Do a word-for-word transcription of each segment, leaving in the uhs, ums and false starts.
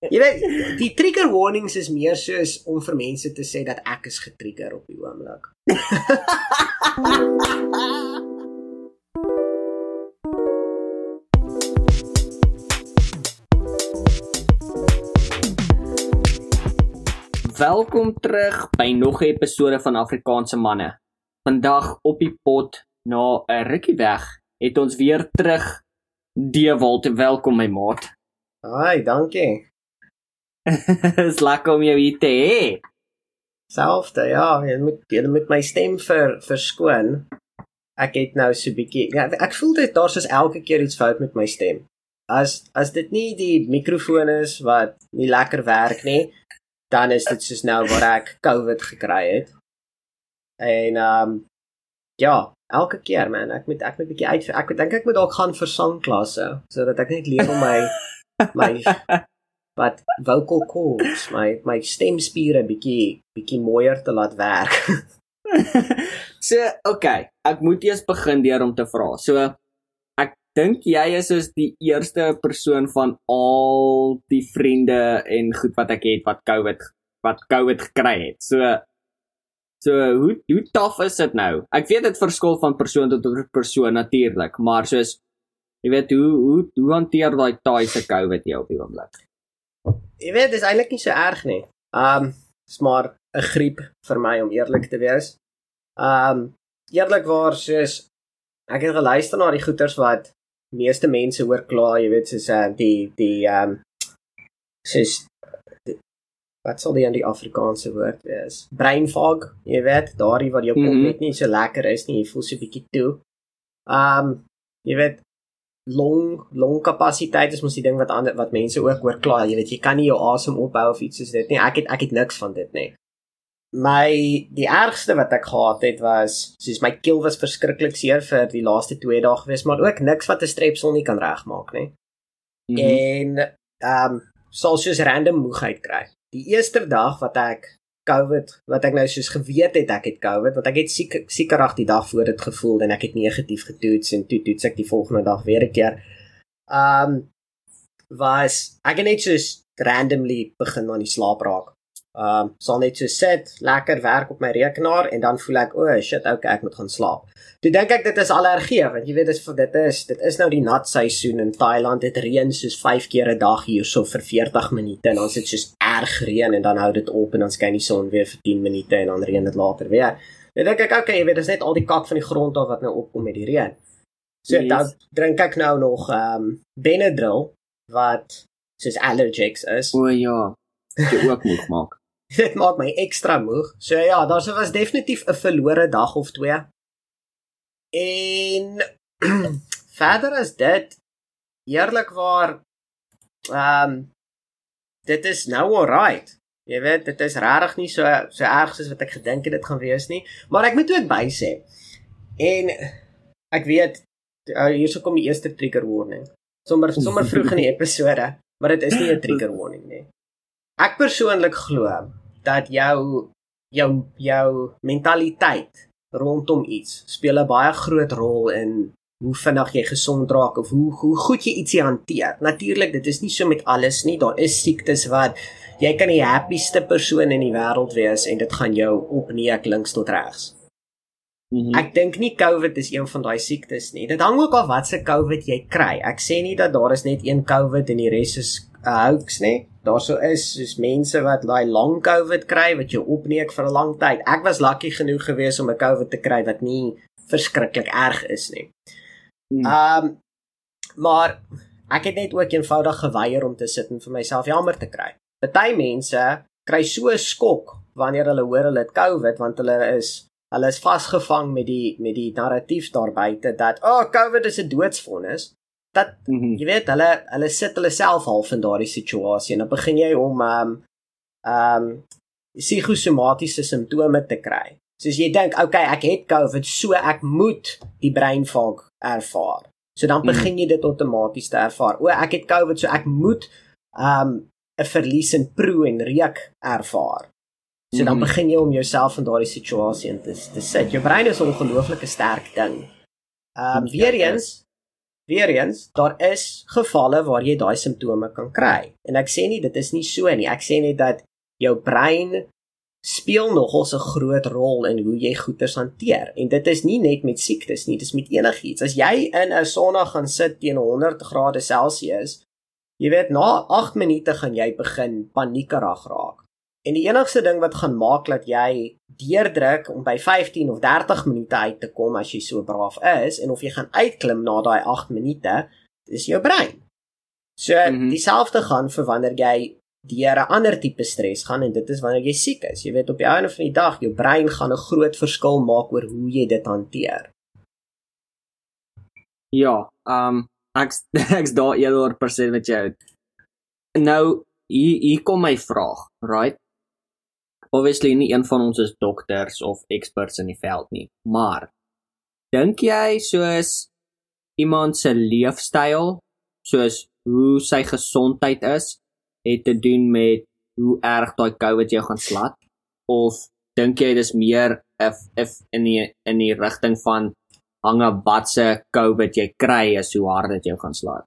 Jy weet, die trigger warnings is meer soos om vir mense te sê dat ek is getrigger op die oomblik. Welkom terug by nog 'n episode van Afrikaanse manne. Vandag op die pot, na 'n rukkie weg, het ons weer terug Dewald. Welkom my maat. Hi, dankie. Is lekker om jou hier te hê. Selfde, ja, jy moet, jy moet my stem ver, verskoon. Ek het nou so bietjie, ja, ek voel dit daar soos elke keer iets fout met my stem. As as dit nie die mikrofoon is wat nie lekker werk nie, dan is dit soos nou waar ek COVID gekry het. En um ja, elke keer man, ek moet ek moet bietjie uit ek dink ek moet dalk gaan vir sangklasse sodat ek net leer om my my wat vocal cords, my my stemspiere bietjie bietjie mooier te laat werk. So, okay, ek moet eers begin deur om te vra. So, ek dink jy is soos die eerste persoon van al die vriende en goed wat ek het wat COVID wat COVID gekry het. So, so hoe hoe taaf is dit nou? Ek weet dit verskil van persoon tot persoon natuurlik, maar soos jy weet hoe hoe hoe hanteer daai taai se COVID jy op die oomblik? Jy weet, dis eintlik nie so erg nie. Um, is maar 'n griep vir my om eerlik te wees. Um, eerlikwaar soos ek het geluister na die goeters wat meeste mense hoor kla, jy weet, soos uh, die die um soos die, wat sal die in die Afrikaanse woord wees? Brain fog, jy weet, daardie wat jou kop mm-hmm. net nie so lekker is nie, jy voel so bietjie toe. Um, jy weet, long longkapasiteit is mos die ding wat ander wat mense ook oor kla, jy weet, jy kan nie jou asem ophou of iets soos dit nie. Ek het ek het niks van dit nie. My die ergste wat ek gehad het was soos my keel was verskriklik seer vir die laaste twee dae gewees, maar ook niks wat 'n strepsel nie kan regmaak nie. Mm-hmm. En um sal soos random moegheid kry. Die eerste dag wat ek COVID, wat ek nou soos geweet het ek het COVID, want ek het siek siekerig die dag voor dit gevoel en ek het negatief getoets en toe toets ek die volgende dag weer 'n keer. Um was ek het net soos randomly begin aan die slaap raak. Um sal net so sit, lekker werk op my rekenaar en dan voel ek, o oh, shit, okay, ek moet gaan slaap. Toe dink ek dit is allergie, want jy weet dis dit is dit is nou die nat seisoen in Thailand. Dit reën soos vyf keer 'n dag hierso vir veertig minute en dan sit soos erg reën en dan hou dit op en dan skyn die son weer vir tien minute en dan reën dit later weer. Toe dink ek, okay, jy weet dis net al die kak van die grond af wat nou opkom met die reën. So yes. Dan drink ek nou nog um Benadryl wat soos allergics is. O ja, dit ook moeg maak. Dit maak my ekstra moeg. So ja, daar was definitief 'n verlore dag of twee. En verder as dit, eerlikwaar, um, dit is nou alright. Jy weet, dit is regtig nie so so erg soos wat ek gedink het dit gaan wees nie. Maar ek moet ook by sê. En ek weet, uh, hierso kom die eerste trigger warning. Sommer sommer vroeg in die episode, maar dit is nie 'n trigger warning nie. Ek persoonlik glo dat jou jou jou mentaliteit rondom iets speel 'n baie groot rol in hoe vinnig jy gesond raak of hoe hoe goed jy ietsie hanteer. Natuurlik, dit is nie so met alles nie. Daar is siektes wat jy kan die happieste persoon in die wêreld wees en dit gaan jou opneek links tot regs. Mm-hmm. Ek dink nie COVID is een van daai siektes nie. Dit hang ook af wat se COVID jy kry. Ek sê nie dat daar is net een COVID en die res is 'n uh, hoax nie. Daar so is soos mense wat daai long COVID kry wat jou opneek vir 'n lang tyd. Ek was lucky genoeg geweest om 'n COVID te kry wat nie verskriklik erg is nie. Mm. Um maar ek het net ook eenvoudig geweier om te sit en vir myself jammer te kry. Party mense kry so 'n skok wanneer hulle hoor hulle het COVID want hulle is hulle is vasgevang met die met die narratief daar buite dat oh COVID is 'n doodsvonnis. Dat mm-hmm. jy weet hulle hulle sit hulle self half in daardie situasie en dan begin jy om um um psigosomatiese simptome te kry. Soos jy dink, okay, ek het COVID, so ek moet die brain fog ervaar. So dan begin jy dit outomaties te ervaar. O, ek het COVID, so ek moet um 'n verlies in proe en reuk ervaar. So dan begin jy om jouself in daardie situasie in te, te sit. Jou brein is 'n ongelooflike sterk ding. Um weer eens weer eens, daar is gevalle waar jy daai simptome kan kry. En ek sê nie, dit is nie so nie. Ek sê net dat jou brein speel nogals 'n groot rol in hoe jy goeters hanteer. En dit is nie net met siektes nie, dit is met enigiets. As jy in 'n sonna gaan sit teen honderd grade Celsius, jy weet, na agt minute gaan jy begin paniekerig raak. En die enigste ding wat gaan maak dat jy deurdruk om by vyftien of dertig minute uit te kom as jy so braaf is, en of jy gaan uitklim na daai agt minute, is jou brein. So, mm-hmm. dieselfde gaan vir wanneer jy deur 'n ander tipe stres gaan, en dit is wanneer jy siek is. Jy weet, op die einde van die dag, jou brein gaan 'n groot verskil maak oor hoe jy dit hanteer. Ja, um, ek ek's daar eerder persent met jou. Nou, hier, hier kom my vraag, right? Obviously, nie een van ons is dokters of experts in die veld nie, maar dink jy soos iemand se leefstyl, soos hoe sy gesondheid is, het te doen met hoe erg daai COVID jou gaan slat? Of dink jy dis meer if, if in die, in die rigting van hange watse COVID jy kry is hoe hard dit jou gaan slat?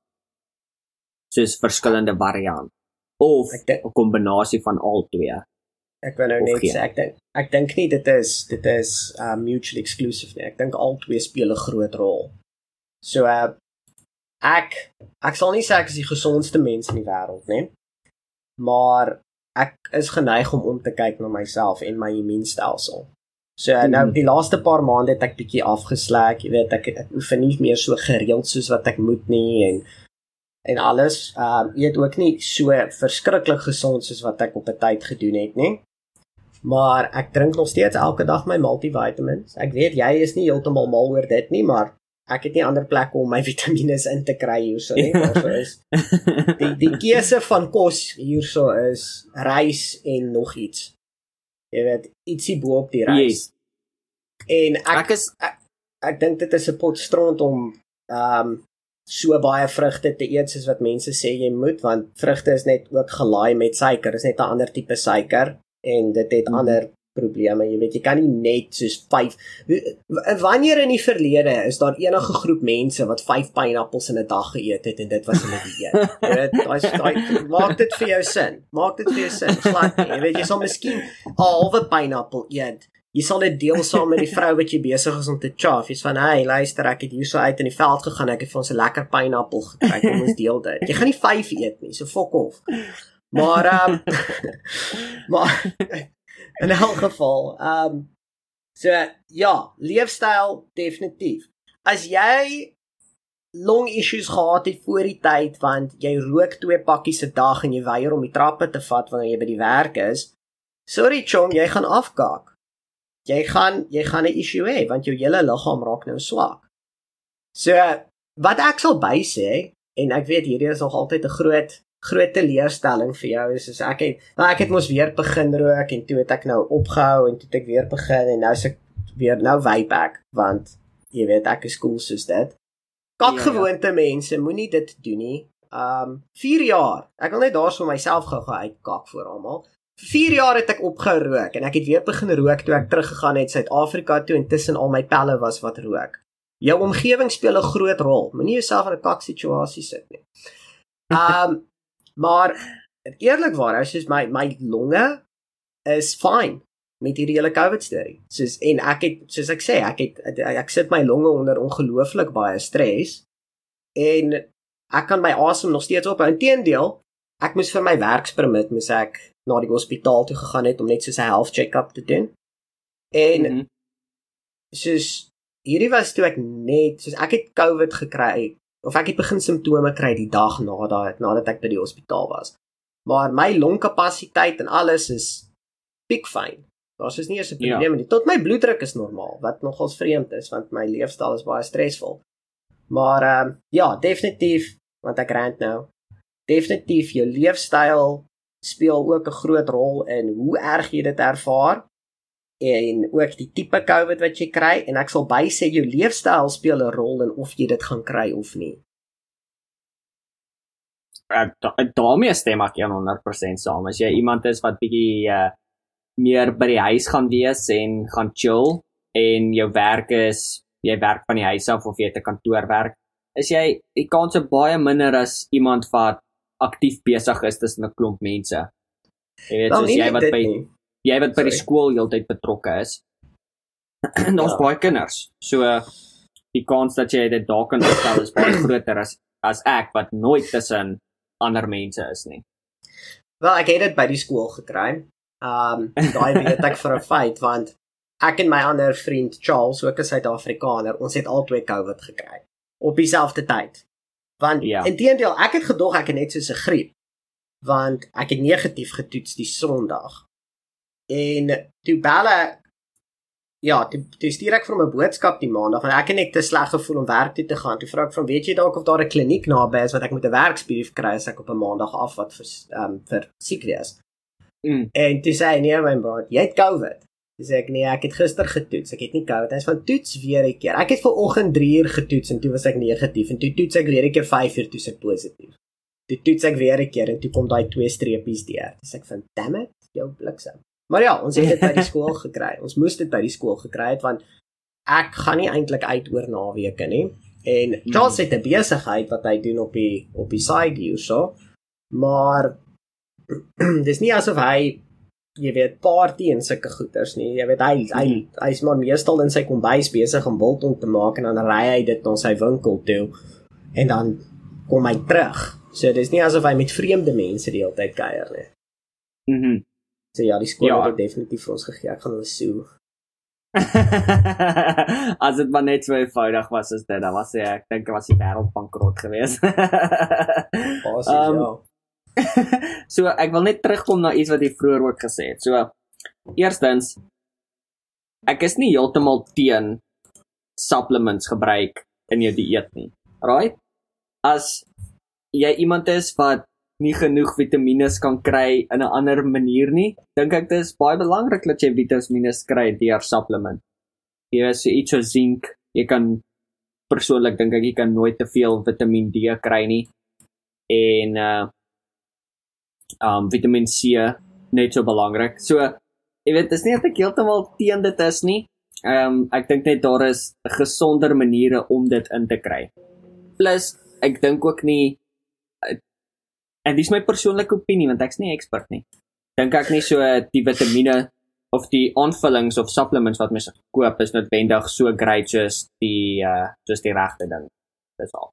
Soos verskillende variant. Of 'n kombinasie van al twee. Ek wil nou net sê, ek dink ek dink nie dit is dit is uh, mutually exclusive nie. Ek dink al twee speel 'n groot rol. So uh, ek ek sal nie sê ek is die gesondste mens in die wêreld nie, maar ek is geneig om om te kyk na myself en my immuunstelsel. So uh, nou die laaste paar maande het ek bietjie afgeslak, jy weet, ek ek oefen nie meer so gereeld soos wat ek moet nie en en alles. Ehm uh, eet ook nie so verskriklik gesond soos wat ek op 'n tyd gedoen het nie. Maar ek drink nog steeds elke dag my multivitamins. Ek weet jy is nie heeltemal mal oor dit nie, maar ek het nie ander plekke om my vitamiene in te kry hierso nie. Daarso is die die keuse van kos hierso is rys en nog iets. Jy weet, ietsie bo op die rys. Yes. En ek ek, is, ek, ek dink dit is 'n pot stront om ehm um, so baie vrugte te eet soos wat mense sê jy moet, want vrugte is net ook gelaai met suiker, is net 'n ander tipe suiker en dit het mm. ander probleme. Jy weet, jy kan nie net soos vyf wanneer in die verlede is daar enige groep mense wat vyf pineappels in 'n dag geëet het en dit was hulle dieet. Jy weet, daai daai maak dit vir jou sin. Maak dit vir jou sin. Glad nie. Jy weet, jy sal miskien 'n halwe pineappel eet. Jy sal dit deel saam met die vrou wat jy besig is om te chaff. Jy's van, hey, luister, ek het hier so uit in die veld gegaan, ek het vir ons 'n lekker pineappel gekry, kom ons deel dit. Jy gaan nie vyf eet nie, so fuck off. Maar, um, maar, in elk geval, um, so, ja, leefstyl, definitief. As jy long issues gehad het voor die tyd, want jy rook twee pakkies 'n dag en jy weier om die trappe te vat wanneer jy by die werk is, sorry chom, jy gaan afkaak. Jy gaan jy gaan 'n issue hê want jou hele liggaam raak nou swak. So wat ek sal bysê, en ek weet hierdie is nog altyd 'n groot groot teleurstelling vir jou, is, is ek het nou ek het mos weer begin rook en toe het ek nou opgehou en toe het ek weer begin en nou is ek weer nou vape ek, want jy weet ek is cool soos dit. Kakgewoonte ja, ja. mense, moenie dit doen nie. Um vier jaar. Ek wil net daarso myself gou gou uitkak vir almal. vier jaar het ek opgehou rook en ek het weer begin rook toe ek teruggegaan het Suid-Afrika toe en tussen al my pelle was wat rook. Jou omgewing speel 'n groot rol. Moenie jouself in 'n kak situasie sit nie. Um maar eerlikwaar, as jy my my longe is fine met hierdie hele COVID storie. Soos en ek het soos ek sê, ek het ek sit my longe onder ongelooflik baie stres en ek kan my asem nog steeds ophou. Inteendeel, ek moes vir my werkspermit moes ek na die hospitaal toe gegaan het om net soos 'n health check-up te doen. En mm-hmm. soos hierdie was toe ek net soos ek het COVID gekry of ek het begin simptome kry die dag na daai nadat ek by die hospitaal was. Maar my longkapasiteit en alles is piekfyn. Daar's is nie eens 'n probleem ja. nie. Tot my bloeddruk is normaal, wat nogals vreemd is want my leefstyl is baie stresvol. Maar ehm um, ja, definitief, want ek rant nou. Definitief jou leefstyl speel ook 'n groot rol in hoe erg jy dit ervaar en ook die tipe COVID wat jy kry en ek sal bysê jou leefstyl speel 'n rol in of jy dit gaan kry of nie. Daarmee stem ek honderd persent saam. As jy iemand is wat bietjie uh, meer by die huis gaan wees en gaan chill en jou werk is, jy werk van die huis af of jy het 'n kantoorwerk, is jy die kans is baie minder as iemand wat aktief besig is tussen 'n klomp mense. Jy weet, soos jy wat by jy wat by die skool heeltyd betrokke is. En daar's ja. baie kinders. So die kans dat jy dit daar kan opstel is baie groter as as ek wat nooit tussen ander mense is nie. Wel, ek het dit by die skool gekry. Um daai weet ek vir 'n feit want ek en my ander vriend Charles, ook 'n Suid-Afrikaner, ons het albei COVID gekry op dieselfde tyd. Want ja. inteendeel, ek het gedog ek het net soos 'n griep, want ek het negatief getoets die Sondag. En toe belle ja, toe, toe stuur ek vir hom 'n boodskap die Maandag, want ek het net te sleg gevoel om werk toe te gaan. Toe vra ek van, weet jy dalk of daar 'n kliniek naby is wat ek moet 'n werksbrief kry as ek op 'n Maandag af wat vir um, vir siek wees. Mm. En toe sê hy, nee my broer, jy het COVID. Toe sê ek, nee, ek het gister getoets, ek het nie COVID. Hy sê van, toets weer 'n keer. Ek het vanoggend drie uur getoets en toe was ek negatief en toe toets ek weer 'n keer vyf uur toe se positief. Toe toets ek weer 'n keer en toe kom daai twee streepies deur. Toe sê ek van, damn it, jou bliksem. Maar ja, ons het dit by die skool gekry. Ons moes dit by die skool gekry het want ek gaan nie eintlik uit oor naweke nie. En Charles het 'n besigheid wat hy doen op die op die side hierso. Maar dis nie asof hy jy weet party en sulke goeders nie. Jy weet hy hy hy's maar meestal in sy kombuis besig om biltong te maak en dan ry hy dit na sy winkel toe en dan kom hy terug. So dis nie asof hy met vreemde mense die hele tyd kuier nie. Mhm. So ja, die skool ja. het definitief vir ons gegee. Ek gaan hulle soe. As dit maar net so eenvoudig was as dit, dan was hy, ek dink was die wêreld bankrot geweest. Basis, um, ja. So ek wil net terugkom na iets wat jy vroeër ook gesê het. So eerstens, ek is nie heeltemal teen supplements gebruik in jou dieet nie. Right? As jy iemand is wat nie genoeg vitamiene kan kry in 'n ander manier nie, dink ek dit is baie belangrik dat jy vitamiene kry deur supplement. Jy is so iets so zink, jy kan persoonlik dink ek jy kan nooit te veel Vitamiin D kry nie. En uh um Vitamiin C net so belangrik. So jy weet, dis nie dat ek heeltemal teen dit is nie. Um ek dink net daar is gesonder maniere om dit in te kry. Plus ek dink ook nie en dis my persoonlike opinie want ek's nie expert nie. Dink ek nie so die vitamiene of die aanvullings of supplements wat mens koop is noodwendig so great soos die uh soos die regte ding. Dis al.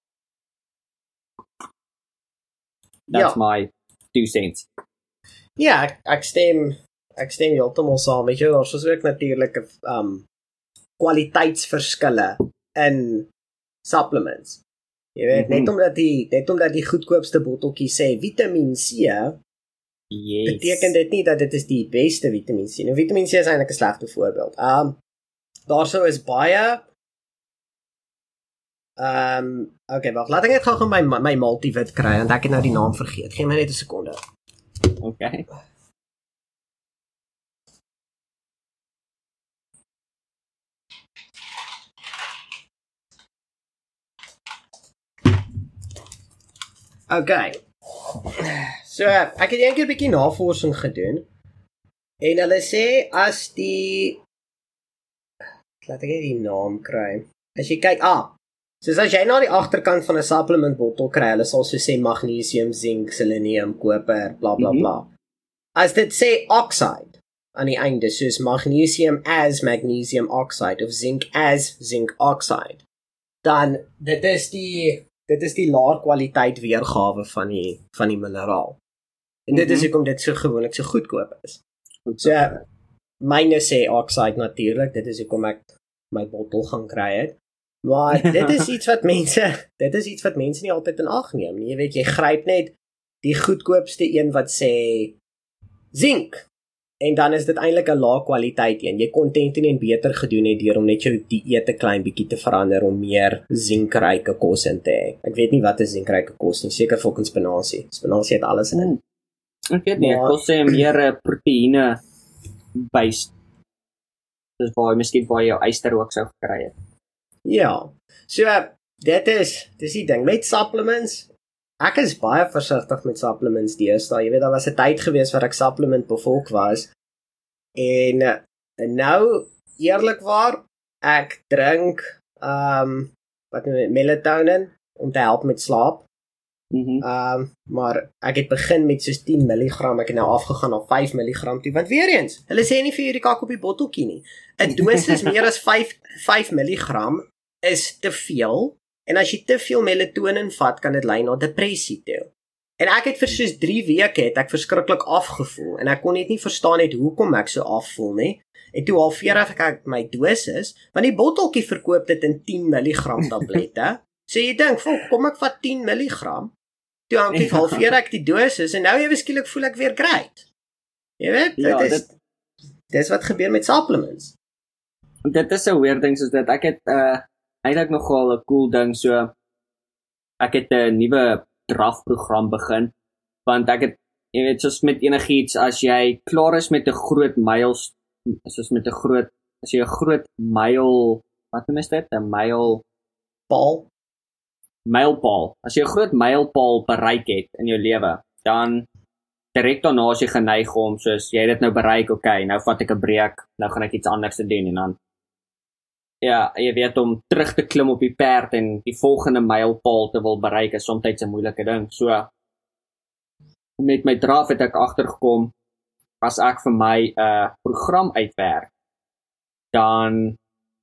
That's ja. my two cents. Ja, ek, ek stem ek stem heeltemal saam. Weet jy, daar's ook natuurlike um kwaliteitsverskille in supplements. Jy weet, mm-hmm. net omdat die net omdat die goedkoopste botteltjie sê Vitamiin C, yes. beteken dit nie dat dit is die beste Vitamiin C. Nou Vitamiin C is eintlik 'n slegte voorbeeld. Um daarso is baie um okay, wag, laat ek net gou my my multivit kry want ek het nou die naam vergeet. Gee my net 'n sekonde. Okay. Okay. So, ek het eendag 'n bietjie navorsing gedoen. En hulle sê as die laat ek net die naam kry. As jy kyk, ah, soos as jy na die agterkant van 'n supplement bottel kry, hulle sal so sê magnesium, zink, selenium, koper, bla bla bla. Mm-hmm. As dit sê oxide aan die einde, soos magnesium as magnesium oxide of zinc as zinc oxide, dan dit is die dit is die laer kwaliteit weergawe van die van die mineraal. En dit mm-hmm. is hoekom dit so gewoonlik so goedkoop is. Goed, so myne sê oxide natuurlik, dit is hoekom ek my bottel gaan kry het. Maar dit is iets wat mense, dit is iets wat mense nie altyd in ag neem nie. Jy weet, jy gryp net die goedkoopste een wat sê zink. En dan is dit eintlik 'n lae kwaliteit een. Jy kon tent en beter gedoen het deur om net jou dieet 'n klein bietjie te verander om meer zinkryke kos in te hê. Ek weet nie wat 'n zinkryke kos nie, seker volgens spinasie. Spinasie het alles in. Ek weet nie, kos sê meer proteïene based. Dis waar jy miskien waar jy jou yster ook sou gekry het. Ja. So dit is dis die ding met supplements. Ek is baie versigtig met supplements deesdae. Jy weet, daar was 'n tyd gewees waar ek supplement bevolk was. En, en nou, eerlikwaar, ek drink um wat melatonin om te help met slaap. Mhm. Um, maar ek het begin met soos tien milligram, ek het nou afgegaan na vyf milligram toe, want weer eens, hulle sê nie vir jou die kak op die botteltjie nie. 'n dosis meer as vyf milligram is te veel, en as jy te veel melatonin vat, kan dit lei na depressie toe. En ek het vir soos drie weke het ek verskriklik afgevoel, en ek kon net nie verstaan het hoekom ek so afvoel nie. En toe halveer af ek my dosis, want die botteltjie verkoop dit in tien milligram tablette. So jy dink, volk, kom ek vat tien milligram, toe hang ek halveer ek die dosis, en nou ewe skielik voel ek weer great. Jy weet, Ja, dit is, dit- dit is wat gebeur met supplements. Dit is 'n weird ding soos dit. Ek het uh eintlik nogal 'n cool ding, so ek het 'n nuwe drafprogram begin, want ek het, jy weet, soos met enigiets, as jy klaar is met 'n groot myls, soos met 'n groot, as jy 'n groot myl, wat noem jy dit? 'n myl Paul, mylpaal. As jy 'n groot mylpaal bereik het in jou lewe, dan direk daarna as jy geneig om, soos jy het dit nou bereik, okay, nou vat ek 'n breek, nou gaan ek iets anders te doen, en dan ja, jy weet, om terug te klim op die perd en die volgende mylpaal te wil bereik is soms 'n moeilike ding. So met my draf het ek agtergekom, as ek vir my 'n uh, program uitwerk, dan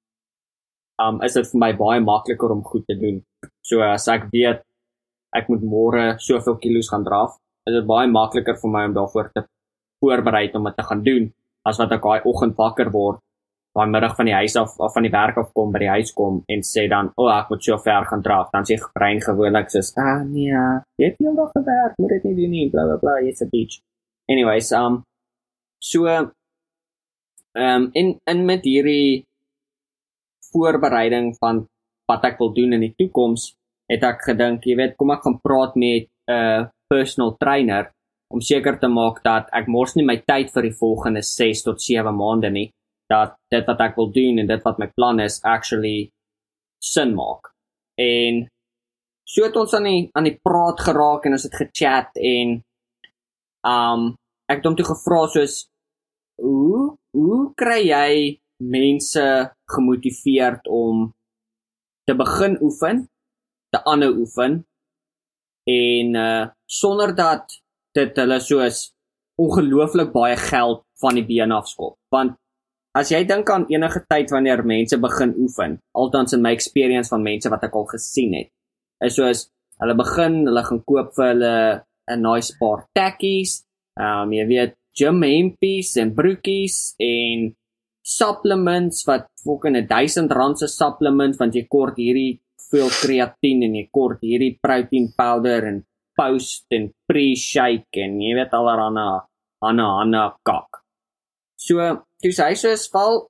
um, is dit vir my baie makliker om goed te doen. So as ek weet ek moet môre soveel kilos gaan draf, is dit baie makliker vir my om daarvoor te voorberei om dit te gaan doen, as wat ek daai oggend wakker word, daai middag van die huis af of van die werk af kom, by die huis kom en sê dan, o, oh, ek moet so ver gaan draf. Dan sê brein gewoonlik soos, ah nee, jy het nie nog gewerk, moet dit nie doen nie, bla bla bla, jy's 'n bitch. Anyways, um so um en en met hierdie voorbereiding van wat ek wil doen in die toekoms, het ek gedink, jy weet, kom ek gaan praat met 'n uh, personal trainer om seker te maak dat ek mors nie my tyd vir die volgende ses tot sewe maande nie, dat dit wat ek wil doen en dit wat my plan is actually sin maak. En so het ons aan die aan die praat geraak en ons het gechat en um ek het hom toe gevra soos hoe hoe kry jy mense gemotiveerd om te begin oefen, te aanhou oefen en uh, sonder dat dit hulle soos ongelooflik baie geld van die been afskop. Want as jy dink aan enige tyd wanneer mense begin oefen, althans in my experience van mense wat ek al gesien het, is soos hulle begin, hulle gaan koop vir hulle 'n nice paar tekkies, um, jy weet, gym hempies en broekies en supplements wat fucking duisend rand se supplements, want jy kort hierdie veel kreatien en jy kort hierdie protein powder en post en pre-shake en jy weet allerhande Hanna Hanna kak. So, toe sy soos val,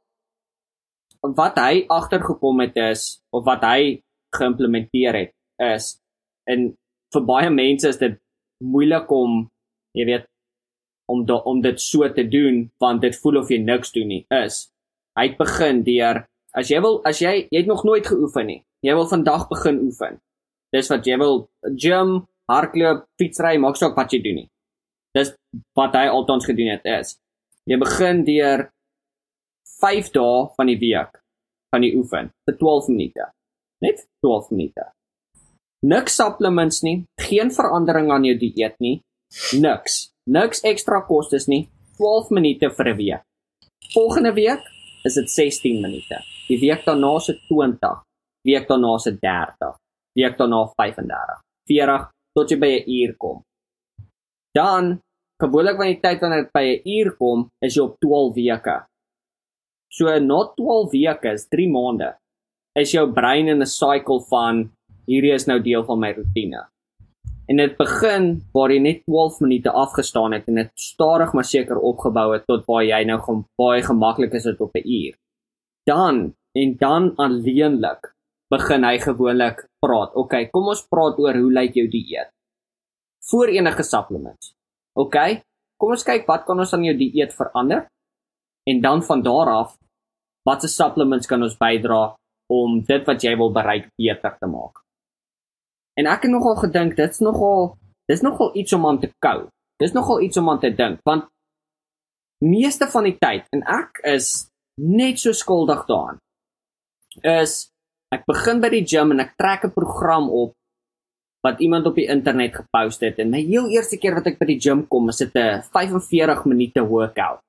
wat hy agtergekom het is, of wat hy geïmplementeer het, is, en vir baie mense is dit moeilik om, jy weet, om, do, om dit so te doen, want dit voel of jy niks doen nie, is, hy het begin deur, as jy wil, as jy, jy het nog nooit geoefen nie, jy wil vandag begin oefen, dis wat jy wil, gym, hardloop, fietsry, maak saak wat jy doen nie, dis wat hy altans gedoen het, is, jy begin deur vyf dae van die week van die oefen, vir twaalf minute, net twaalf minute, niks supplements nie, geen verandering aan jou dieet nie, niks, niks ekstra kostes nie, twaalf minute vir 'n week, volgende week is dit sestien minute, die week daarna is dit twintig, week daarna is dit dertig, week daarna vyf en dertig, veertig, tot jy by 'n uur kom. Dan, gewoonlik van die tyd wanneer dit by 'n uur kom, is jy op twaalf weke. So, na twaalf weke is drie maande, is jou brein in 'n cycle van, hierdie is nou deel van my routine. En dit begin waar jy net twaalf minute afgestaan het en dit stadig maar seker opgebou het tot waar jy nou gaan baie gemaklik is dit op 'n uur. Dan, en dan alleenlik, begin hy gewoonlik praat. Okay, kom ons praat oor hoe lyk jou dieet. Voor enige supplements. Okay, kom ons kyk wat kan ons aan jou dieet verander? En dan van daar af, watse supplements kan ons bydra om dit wat jy wil bereik beter te maak? En ek het nogal gedink, dit's nogal, dis nogal iets om aan te kou. Dis nogal iets om aan te dink, want meeste van die tyd, en ek is net so skuldig daaraan, is Ek begin by die gym en ek trek 'n program op wat iemand op die internet gepost het en my heel eerste keer wat ek by die gym kom, is dit 'n vyf-en-veertig minute workout.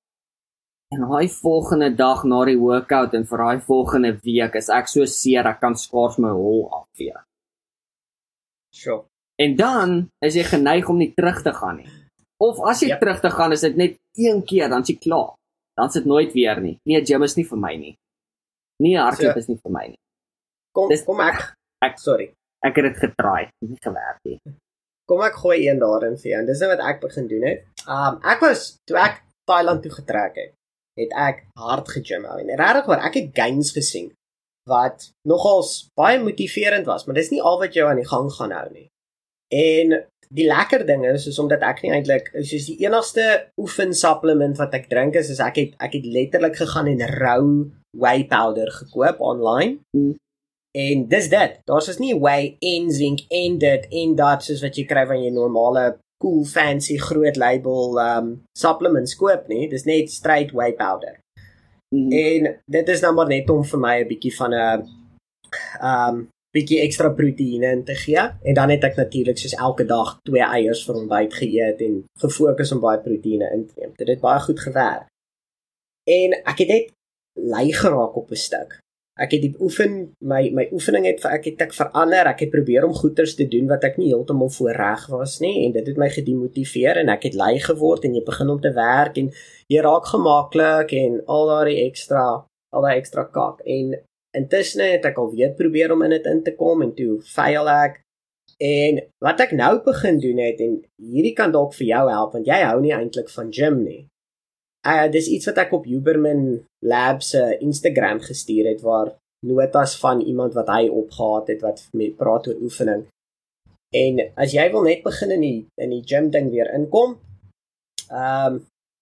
En daai volgende dag na die workout en vir daai volgende week is ek so seer ek kan skaars my hol afvee. Sure. En dan is jy geneig om nie terug te gaan nie. Of as jy yep. terug te gaan, is dit net een keer, dan is jy klaar. Dan is dit nooit weer nie. Nee, gym is nie vir my nie. Nee, hardloop so, is nie vir my nie. Kom, Dis, kom ek, ek, sorry. Ek het dit getraai, dit het nie gewerk nie. Kom ek gooi een daarin vir jou, en dis wat ek begin doen het. Um, ek was, toe ek Thailand toe getrek het, het ek hard gegym hou. En regtig waar, ek het gains gesien, wat nogals baie motiverend was, maar dis nie al wat jou aan die gang gaan hou nie. En die lekker ding is, is omdat ek nie eintlik, soos die enigste oefen supplement wat ek drink is, is ek het, ek het letterlik gegaan en rou whey powder gekoop online, mm. en dis dit, daar is nie whey en zinc en dit en dat, soos wat jy kry van jy normale cool, fancy, groot label um, supplements koop nie, dis net straight whey powder. Mm. En dit is nou maar net om vir my 'n bietjie van 'n um, bietjie ekstra proteïene in te gee, en dan het ek natuurlik soos elke dag twee eiers vir ontbyt geëet en gefokus om baie proteïene in te neem. Dit het baie goed gewerk. En ek het net lui geraak op 'n stuk. Ek het die oefen, my my oefening het ek het ek verander, ek het probeer om goeters te doen wat ek nie heeltemal voorreg was nie, en dit het my gedemotiveer en ek het lui geword en jy begin om te werk en jy raak gemaklik en al daai ekstra, al daai ekstra kak. En intussen het ek alweer probeer om in dit in te kom en toe fail ek. En wat ek nou begin doen het, en hierdie kan dalk vir jou help, want jy hou nie eintlik van gym nie. Uh, dis iets wat ek op Huberman Labs uh, Instagram gestuur het, waar notas van iemand wat hy opgehaat het, wat met praat oor oefening. En as jy wil net begin in die, in die gym ding weer inkom, um,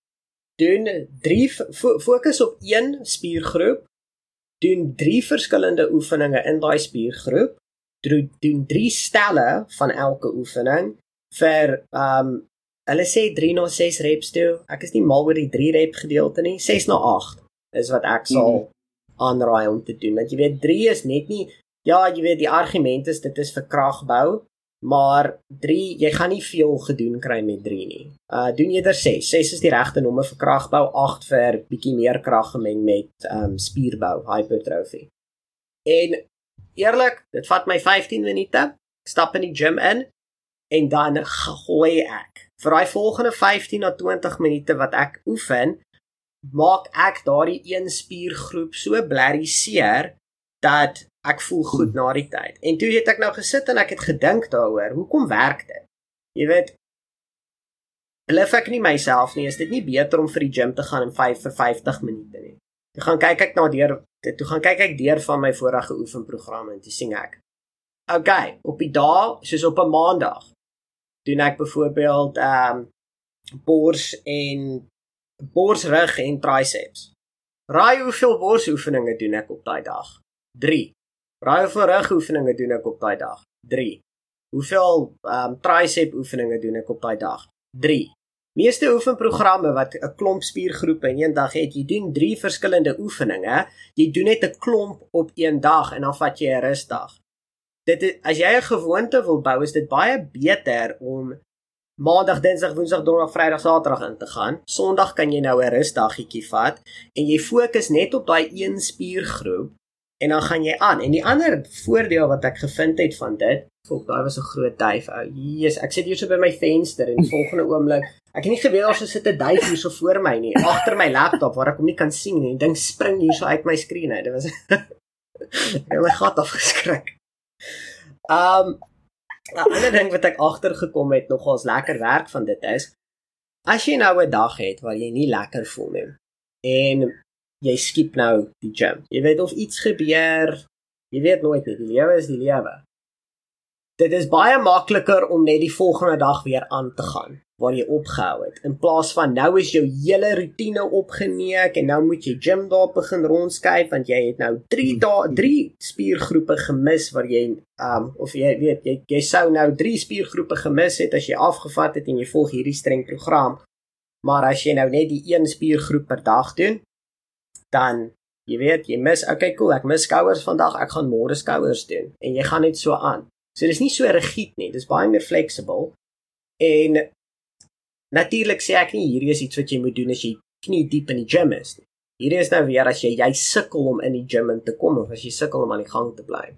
doen drie, fo- fokus op een spiergroep, doen drie verskillende oefeninge in daai spiergroep, doen drie stelle van elke oefening, vir, um, hulle sê drie na ses reps toe, ek is nie mal oor die drie rep gedeelte nie, ses na agt is wat ek sal mm-hmm. aanraai om te doen, want jy weet, drie is net nie, ja, jy weet, die argument is, dit is vir kragbou, maar drie, jy gaan nie veel gedoen kry met drie nie. Uh, doen eerder ses, ses is die regte nommer vir kragbou, agt vir bietjie meer krag gemeng met um, spierbou, hypertrofie. En eerlik, dit vat my vyftien minute, ek stap in die gym in, en dan gooi ek. Vir die volgende vyftien na twintig minute wat ek oefen, maak ek daardie een spiergroep so blerrie seer, dat ek voel goed na die tyd. En toe het ek nou gesit en ek het gedink daaroor, hoekom werk dit? Jy weet, bluf ek nie myself nie, is dit nie beter om vir die gym te gaan in vyf vir vyftig minute nie. Toe gaan kyk ek na deur, toe gaan kyk ek deur van my vorige oefenprogramme en toe sien ek, okay, op die dag, soos op 'n maandag, doen ek byvoorbeeld um, bors en bors, rug en triceps. Raai hoeveel borsoefeninge doen ek op daai dag? drie. Raai hoeveel rugoefeninge doen ek op daai dag? drie. Hoeveel um, tricep oefeninge doen ek op daai dag? drie. Meeste oefenprogramme wat 'n klomp spiergroepe in een dag het, jy doen drie verskillende oefeninge, jy doen net 'n klomp op een dag en dan vat jy 'n rusdag. Dit is, as jy 'n gewoonte wil bou, is dit baie beter om Maandag, Dinsdag, Woensdag, Donderdag, Vrydag, Saterdag in te gaan. Sondag kan jy nou 'n rusdaggetjie vat en jy fokus net op daai een spiergroep en dan gaan jy aan. En die ander voordeel wat ek gevind het van dit, volk, daai was 'n groot duif. Oh, Jesus, ek sit hier so by my venster en die volgende oomblik, ek het nie geweet daar so sit 'n duif hier so voor my nie, agter my laptop waar ek hom nie kan sien nie. Die ding spring hier so uit my skerm uit. Dit was ek het my gat afgeskrik. Um 'n ander ding wat ek agtergekom het nogals lekker werk van dit is, as jy nou 'n dag het waar jy nie lekker voel nie en jy skiep nou die gym. Jy weet of iets gebeur, jy weet nooit nie, die lewe is die lewe. Dit is baie makliker om net die volgende dag weer aan te gaan waar jy opgehou het, in plaas van nou is jou hele roetine opgeneek en nou moet jy gym daar begin rondskuif want jy het nou drie dae drie spiergroepe gemis waar jy um of jy weet jy, jy sou nou drie spiergroepe gemis het as jy afgevat het en jy volg hierdie streng program, maar as jy nou net die een spiergroep per dag doen, dan Jy weet, jy mis, okay cool, ek mis skouers vandag, ek gaan môre skouers doen. En jy gaan net so aan. So dis nie so rigied nie, dis baie meer flexible. En natuurlik sê ek nie hierdie is iets wat jy moet doen as jy knie diep in die gym is nie. Hierdie is nou weer as jy jy sukkel om in die gym in te kom of as jy sukkel om aan die gang te bly.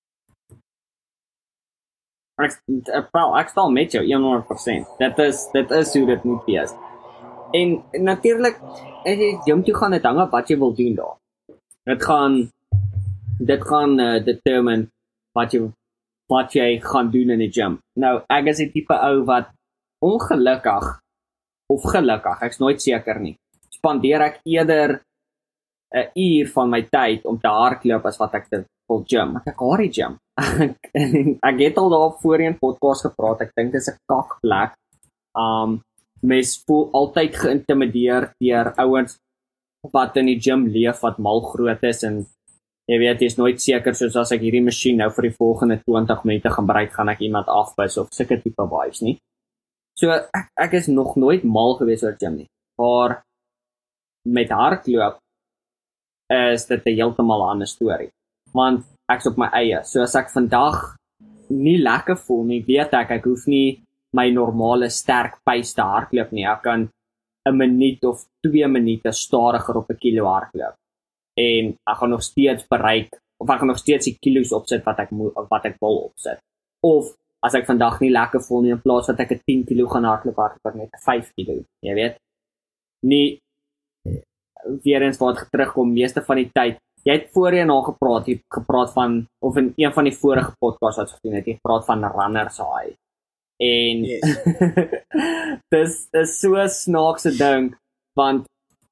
Ek wel, ek staan met jou honderd persent. Dit is dit is hoe dit moet wees. En natuurlik as jy gym toe gaan, dit hang af wat jy wil doen daar. Dit gaan dit gaan uh, determine wat jy wat jy gaan doen in die gym. Nou, ek is die tipe ou wat ongelukkig of gelukkig, ek's nooit seker nie. Spandeer ek eerder 'n uur van my tyd om te hardloop as wat ek te wil gym. Ek haat die gym. Ek het al daar voorheen podcast gepraat. Ek dink dit is 'n kakplek. Um mens voel altyd geïntimideer deur ouens wat in die gym leef wat mal groot is en jy weet, jy is nooit seker soos as ek hierdie masjien nou vir die volgende twintig minute gaan bereik, gaan ek iemand afbus of sulke tipe vibes nie. So ek, ek is nog nooit mal gewees oor gym nie. Maar met hardloop is dit 'n heeltemal 'n ander storie. Want ek's op my eie. So as ek vandag nie lekker voel nie, weet ek ek hoef nie my normale sterk pace te hardloop nie. Ek kan 'n minuut of twee minute stadiger op 'n kilo hardloop. En ek gaan nog steeds bereik of ek gaan nog steeds die kilos opsit wat ek moet wat ek wil opsit. Of as ek vandag nie lekker voel nie, in plaas dat ek 'n tien kilo gaan hardloop, hardloop net 'n vyf kilo, jy weet. Nie weer eens wat terugkom meeste van die tyd. Jy het voorheen al gepraat, jy het gepraat van of in een van die vorige podcasts wat gedoen het, jy gepraat van runners high. En Yes. dis is so 'n snaakse ding want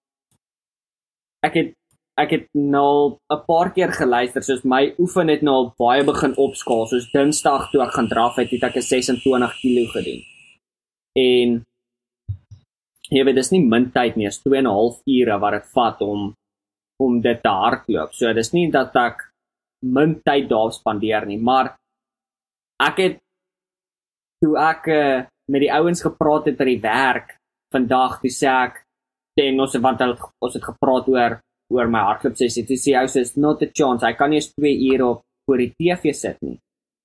ek het ek het nou 'n paar keer geluister, soos my oefen het nou al baie begin opskaal, soos Dinsdag toe ek gaan draf het, het ek 'n ses en twintig kilo gedoen. En jy weet, dis nie min tyd nie, is twee en 'n half ure wat dit vat om om dit te hardloop. So dis nie dat ek min tyd daar spandeer nie, maar ek het toe ek uh, met die ouens gepraat het by die werk vandag, toe sê ek en ons want hulle ons het gepraat oor oor my hardloop sessie. Toe sê hy sê is not a chance. Hy kan nie eens twee ure op voor die T V sit nie.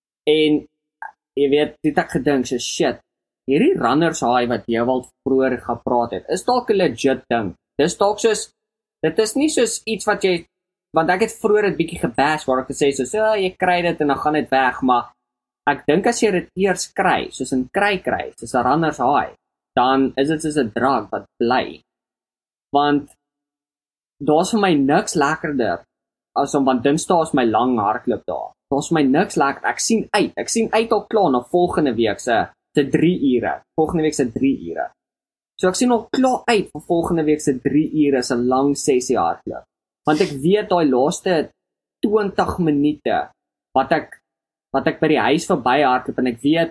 En jy weet, dit ek gedink so shit. Hierdie runners high wat jy wel vroeër gepraat het, is dalk 'n legit ding. Dis dalk soos dit is nie soos iets wat jy want ek het vroeër 'n bietjie gebash waar ek gesê so, so jy kry dit en dan gaan dit weg, maar ek dink as jy dit eers kry, soos 'n kry kry, soos 'n runners high, dan is dit soos 'n drug wat bly. Want daar's vir my niks lekkerder as om want Dinsdae is my lang hardloop daar. Daar's vir my niks lekker. Ek sien uit. Ek sien uit al klaar na volgende week se se drie ure. Volgende week se drie ure. So ek sien al klaar uit vir volgende week se drie ure se lang sessie hardloop. Want ek weet daai laaste twintig minute wat ek wat ek by die huis verby hardloop en ek weet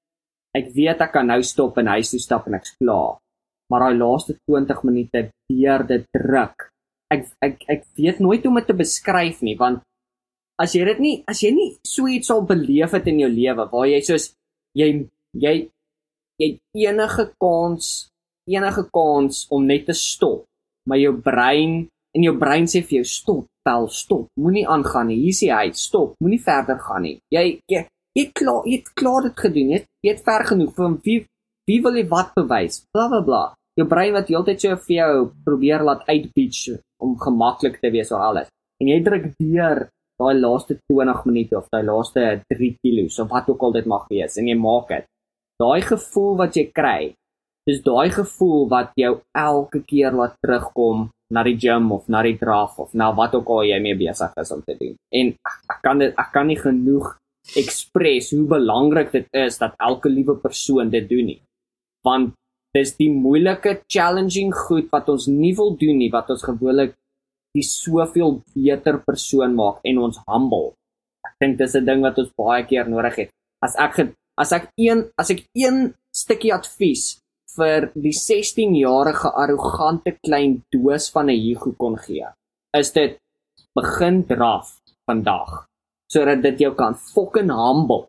ek weet ek kan nou stop en huis toe stap en ek's klaar. Maar daai laaste twintig minute deur dit druk. Ek ek ek weet nooit hoe om dit te beskryf nie, want as jy dit nie as jy nie so iets al beleef het in jou lewe waar jy soos jy jy jy enige kans enige kans om net te stop, maar jou brein en jou brein sê vir jou stop, pel, stop, moenie aangaan nie. Hier sê hy, stop, moenie verder gaan nie. Jy jy jy klaar jy het klaar dit gedoen. Jy het, jy het ver genoeg vir wie wie wil jy wat bewys? Bla bla bla. Jou brein wat heeltyd so vir jou probeer laat uitbeach om gemaklik te wees oor alles. En jy druk deur daai laaste twintig minute of daai laaste drie kilos of wat ook al dit mag wees en jy maak dit. Daai gevoel wat jy kry, dis daai gevoel wat jou elke keer laat terugkom na die gym of na die draf of na wat ook al jy mee besig is om te doen. En ek, ek kan dit ek kan nie genoeg express hoe belangrik dit is dat elke liewe persoon dit doen nie. Want dis die moeilike challenging goed wat ons nie wil doen nie, wat ons gewoonlik die soveel beter persoon maak en ons humble. Ek dink dis 'n ding wat ons baie keer nodig het. As ek as ek een as ek een stukkie advies vir die sestien-jarige arrogante klein doos van 'n ego kon gee, is dit begin draf vandag sodat dit jou kan fucking humble.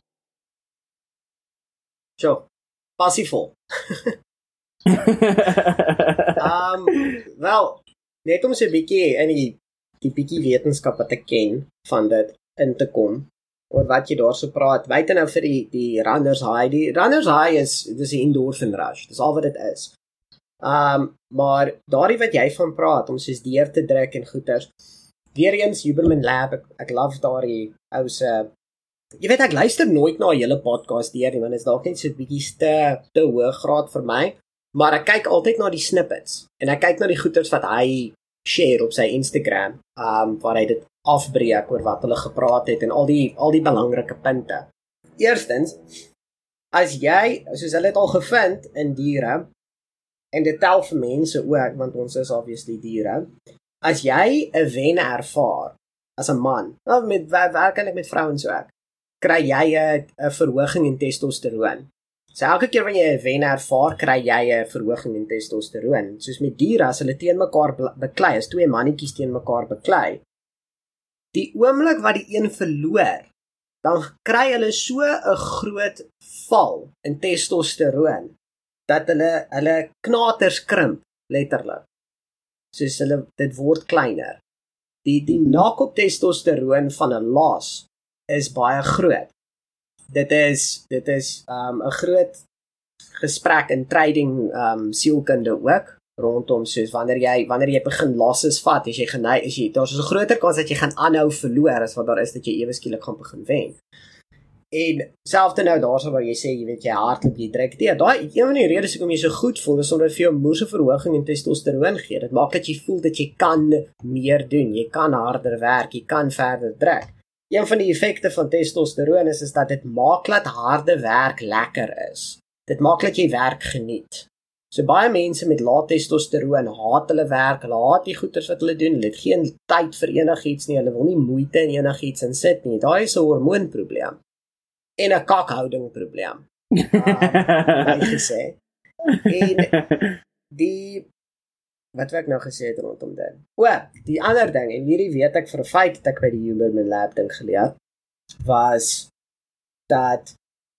So, passievol. um, wel, net om so 'n bietjie in die die bietjie wetenskap wat ek ken van dit in te kom oor wat jy daarso praat. Wyte nou vir die die runners high. Die runners high is dis 'n endorphin rush. Dis al wat dit is. Um maar daardie wat jy van praat om soos deur te druk en goeters. Weer eens Huberman Lab. Ek, ek love daardie ou se. Jy weet ek luister nooit na 'n hele podcast deur nie want dit is dalk net so 'n bietjie te te hoë graad vir my. Maar ek kyk altyd na die snippets en ek kyk na die goeters wat hy share op sy Instagram, um waar hy dit afbreek oor wat hulle gepraat het en al die al die belangrike punte. Eerstens, as jy, soos hulle het al gevind in diere en dit tel vir mense ook want ons is obviously diere. As jy 'n wen ervaar as 'n man, of met werk ek met vrouens ook, kry jy 'n 'n verhoging in testosteroon. So elke keer wanneer jy 'n wen ervaar, kry jy 'n verhoging in testosteroon. Soos met diere as hulle teen mekaar beklei, as twee mannetjies teen mekaar beklei, die oomblik wat die een verloor, dan kry hulle so 'n groot val in testosteroon dat hulle hulle knaters krimp letterlik. Soos hulle dit word kleiner. Die die nak op testosteroon van 'n los is baie groot. Dit is dit is um 'n groot gesprek in trading um sielkunde ook rondom soos wanneer jy wanneer jy begin losses vat, as jy genei is jy daar's 'n groter kans dat jy gaan aanhou verloor as wat daar is dat jy ewe skielik gaan begin wen. En selfs nou daarso waar jy sê jy weet jy hardloop jy druk dit. Daai een van die redes hoekom jy so goed voel is omdat dit vir jou moerse verhoging in testosteroon gee. Dit maak dat jy voel dat jy kan meer doen, jy kan harder werk, jy kan verder druk. Een van die effekte van testosteroon is, is dat dit maak dat harde werk lekker is. Dit maak dat jy werk geniet. So baie mense met lae testosteroon haat hulle werk, hulle haat die goeders wat hulle doen, hulle het geen tyd vir enigiets nie, hulle wil nie moeite in enigiets insit nie. Daai is 'n hormoonprobleem. En 'n kakhouding probleem. Um, gesê. En die wat ek nou gesê het rondom dit. O, die ander ding, en hierdie weet ek vir 'n feit dat ek by die Huberman Lab ding geleer, was dat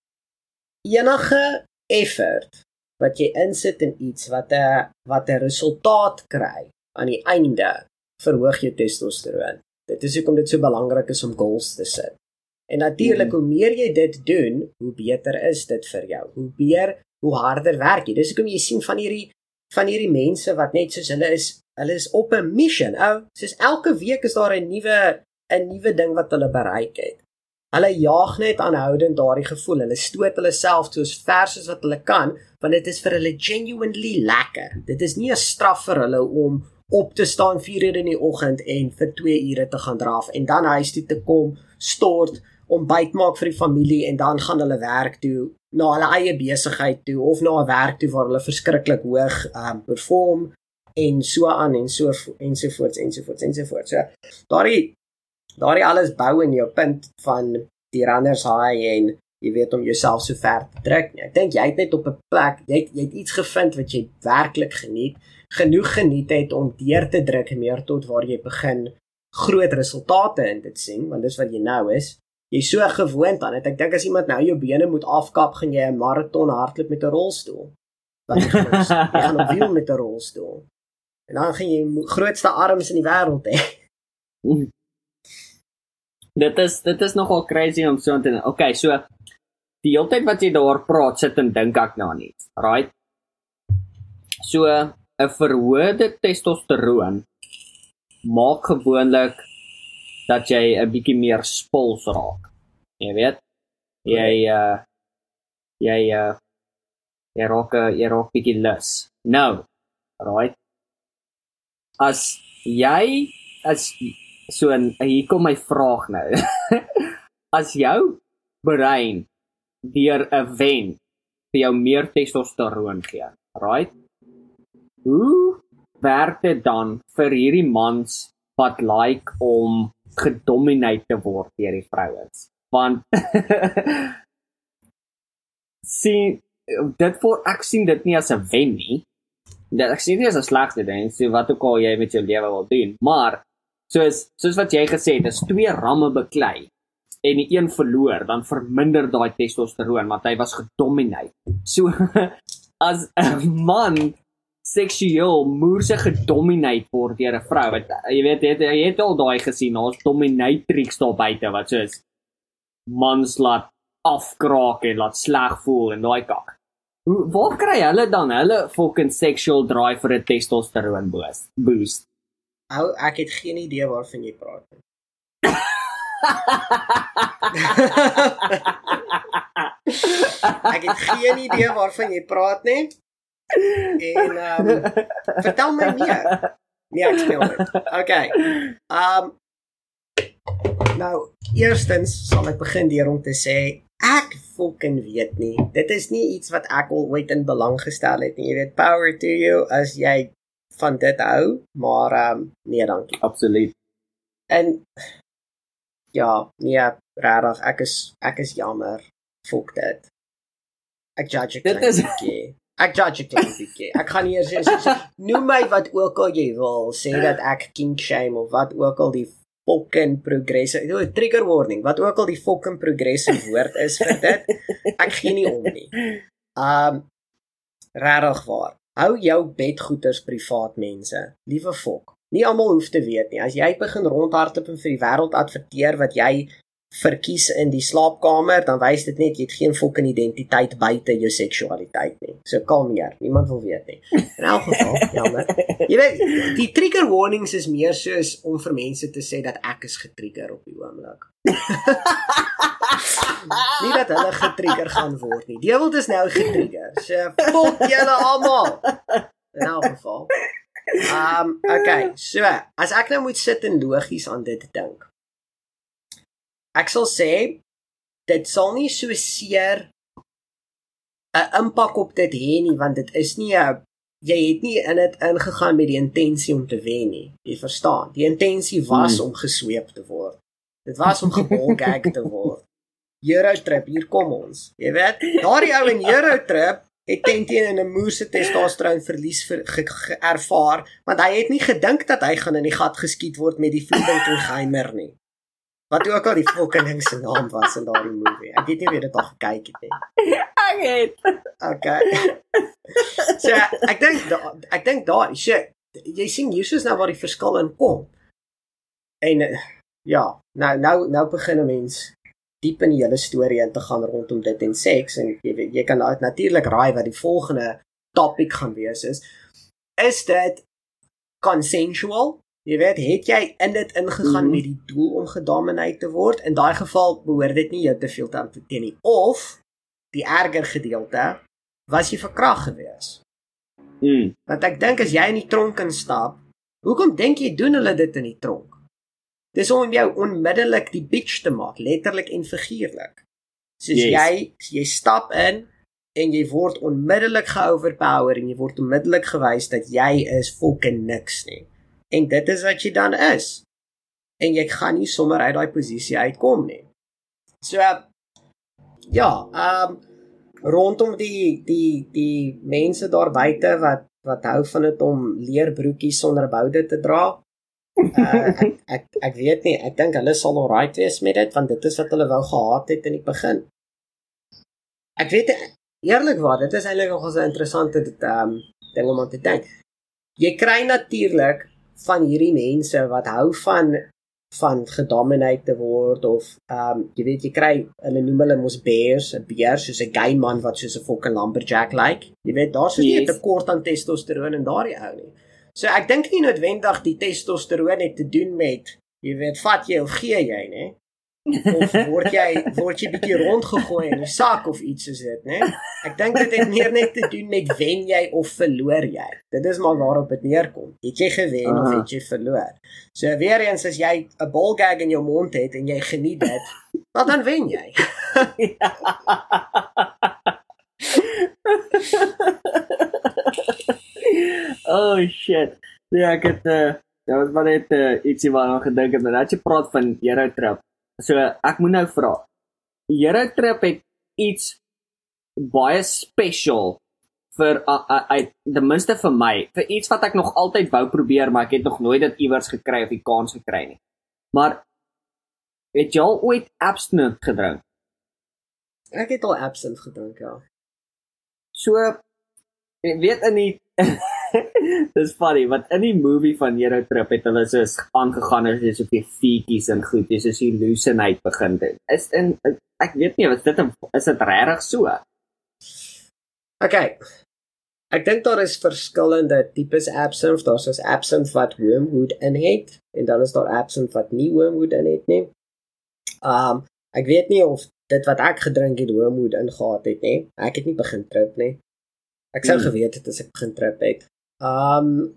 enige effort wat jy insit in iets wat 'n wat 'n resultaat kry aan die einde, verhoog jou testosteroon. Dit is hoekom dit so belangrik is om goals te sit. En natuurlik, hoe meer jy dit doen, hoe beter is dit vir jou. Hoe meer, hoe harder werk jy. Dis hoekom jy sien van hierdie van hierdie mense wat net soos hulle is, hulle is op 'n mission. Ou, soos elke week is daar 'n nuwe 'n nuwe ding wat hulle bereik het. Hulle jaag net aanhoudend daardie gevoel. Hulle stoot hulle self soos ver soos wat hulle kan, want dit is vir hulle genuinely lekker. Dit is nie 'n straf vir hulle om op te staan vier uur in die oggend en vir twee ure te gaan draf en dan huis toe te kom, stort, ontbyt maak vir die familie en dan gaan hulle werk toe, na hulle eie besigheid toe of na 'n werk toe waar hulle verskriklik hoog um, perform en so aan en so ensovoorts ensovoorts ensovoorts. So daardie daardie alles bou in jou punt van die runners high en jy weet om jouself so ver te druk. Ek dink jy het net op 'n plek, jy het, jy het iets gevind wat jy werklik geniet, genoeg geniet het om deur te druk meer tot waar jy begin groot resultate in dit sien, want dis wat jy nou is. Jy so gewoond aan dit. Ek dink as iemand nou jou bene moet afkap, gaan jy 'n maraton hardloop met 'n rolstoel. Want jy gaan, jy gaan op wiel met 'n rolstoel. En dan gaan jy die grootste arms in die wêreld hê. Dit is dit is nogal crazy om so te. Okay, so die hele tyd wat jy daar praat, sit en dink ek nou aan iets, right? So 'n verhoogde testosteroon maak gewoonlik dat jy 'n bietjie meer spols raak. Jy weet, jy uh jy uh jy raak jy raak bietjie lus. Nou, right? As jy as so 'n hier kom my vraag nou. As jou brein deur 'n wen vir jou meer testosteroon gee, right? Hoe werk dit dan vir hierdie mans wat like om gedomineer te word deur die vrouens? Want sien dit voor ek sien dit nie as 'n wen nie. Dit ek sien dit as 'n slegte ding, so wat ook al jy met jou lewe wil doen, maar soos soos wat jy gesê het, as twee ramme beklei en die een verloor, dan verminder daai testosteroon want hy was gedomineer. So as 'n man seksueel moerse gedomineer word deur 'n vrou. Wat jy weet, jy het, jy het al daai gesien, ons dominatrix daar buite wat soos mans laat afkraak en laat sleg voel en daai kak. Hoe waar kry hulle dan hulle fucking sexual drive vir 'n testosteron boost? Boost. Ou, ek het geen idee waarvan jy praat nie. Ek het geen idee waarvan jy praat nie. En um, vertel my meer. Nee, ek speel dit. Okay. Um nou, eerstens sal ek begin deur om te sê ek fucking weet nie. Dit is nie iets wat ek al ooit in belang gestel het nie. Jy weet, power to you as jy van dit hou, maar um nee, dankie. Absoluut. En ja, nee, regtig, ek is ek is jammer. Fuck dit. Ek judge 'n klein bietjie. Ek judge 'n klein bietjie. Ek gaan nie eers sê noem my wat ook al jy wil, sê dat ek kink shame of wat ook al die fucking progressive, oh, trigger warning, wat ook al die fucking progressive woord is vir dit. Ek gee nie om nie. Um regtig waar. Hou jou bedgoeders privaat, mense. Liewe fok. Nie almal hoef te weet nie. As jy begin rondhardloop en vir die wêreld adverteer wat jy verkies in die slaapkamer, dan wys dit net jy het geen fucking identiteit buite jou seksualiteit nie. So kalmeer, niemand wil weet nie. In elk geval, jammer. Jy weet, die trigger warnings is meer soos om vir mense te sê dat ek is getrigger op die oomblik. Nie dat hulle getrigger gaan word nie. Die wêreld is nou getrigger. So fuck julle almal. In elk geval. Um, okay, so, as ek nou moet sit en logies aan dit dink, ek sal sê, dit sal nie so seer 'n impak op dit hê nie, want dit is nie 'n, jy het nie in dit ingegaan met die intensie om te wen nie, jy verstaan, die intensie was hmm. om gesweep te word, dit was om gebolgag te word, Eurotrip, hier kom ons, jy weet, daardie ou in Eurotrip, het ten teen in 'n moerse testosteron verlies ver, ge, ge, ervaar, want hy het nie gedink dat hy gaan in die gat geskiet word met die Flutenheimer nie. Wat ook al die fucking ding se naam was in daardie movie. Ek weet nie wie dit al gekyk het nie. Ek het. Okay. So, ek dink da, ek dink daai shit, jy sien hier is nou waar die verskil in kom. En ja, nou nou nou begin 'n mens diep in die hele storie in te gaan rondom dit en seks en jy jy kan natuurlik raai wat die volgende topic gaan wees is. Is dit consensual? Jy weet, het jy in dit ingegaan mm. met die doel om gedomineer te word? In daai geval behoort dit nie jou te veel te amputeer nie. Of die erger gedeelte was jy verkragt gewees. Mm. Want ek dink as jy in die tronk instap, hoekom dink jy doen hulle dit in die tronk? Dis om jou onmiddellik die bitch te maak, letterlik en figuurlik. Soos yes. jy jy stap in en jy word onmiddellik geoverpower en jy word onmiddellik gewys dat jy is fucking niks nie. En dit is wat jy dan is. En jy gaan nie sommer uit daai posisie uitkom nie. So ja, um rondom die die die mense daar buite wat wat hou van dit om leerbroekies sonder boude te dra. Uh, ek, ek ek weet nie, ek dink hulle sal alright wees met dit want dit is wat hulle wou gehad het in die begin. Ek weet eerlikwaar, dit is eintlik nogal 'n interessante dit um ding om aan te dink. Jy kry natuurlik van hierdie mense wat hou van van gedomineer te word of um jy weet jy kry hulle noem hulle mos bears, 'n beer soos 'n gay man wat soos 'n fucking lumberjack like. Jy weet daar's so nie 'n tekort aan testosteron in daardie ou nie. So ek dink nie noodwendig die testosteron het te doen met jy weet vat jy of gee jy, né? Of word jy word jy bietjie rondgegooi in 'n sak of iets soos dit, né? Ek dink dit het meer net te doen met wen jy of verloor jy. Dit is maar waarop dit neerkom. Het jy gewen uh. of het jy verloor? So weer eens as jy 'n ballgag in jou mond het en jy geniet dit, wat dan wen jy? Oh shit. Ja, ek het uh, dat was maar net uh, ietsie waaraan gedink het, maar dat jy praat van Eurotrip. So ek moet nou vra. Eurotrip het iets baie special vir uit ten minste vir my, vir iets wat ek nog altyd wou probeer, maar ek het nog nooit dit iewers gekry of die kans gekry nie. Maar het jy al ooit absinthe gedrink? Ek het al absinthe gedrink, ja. So ek weet in die Dis funny, want in die movie van Eurotrip het hulle soos aangegaan as jy so op die feetjies en goed, jy soos hallucinate begin doen. Is in, ek weet nie, is dit, een, is dit regtig so? Okay, ek dink daar is verskillende tipes absinthe, daar is absinthe wat wormwood in het, en dan is daar absinthe wat nie wormwood in het nie. Um, ek weet nie of dit wat ek gedrink het wormwood ingehaat het nie, ek het nie begin trip nie. Ek sou hmm. geweet het as ek begin trip het. Um,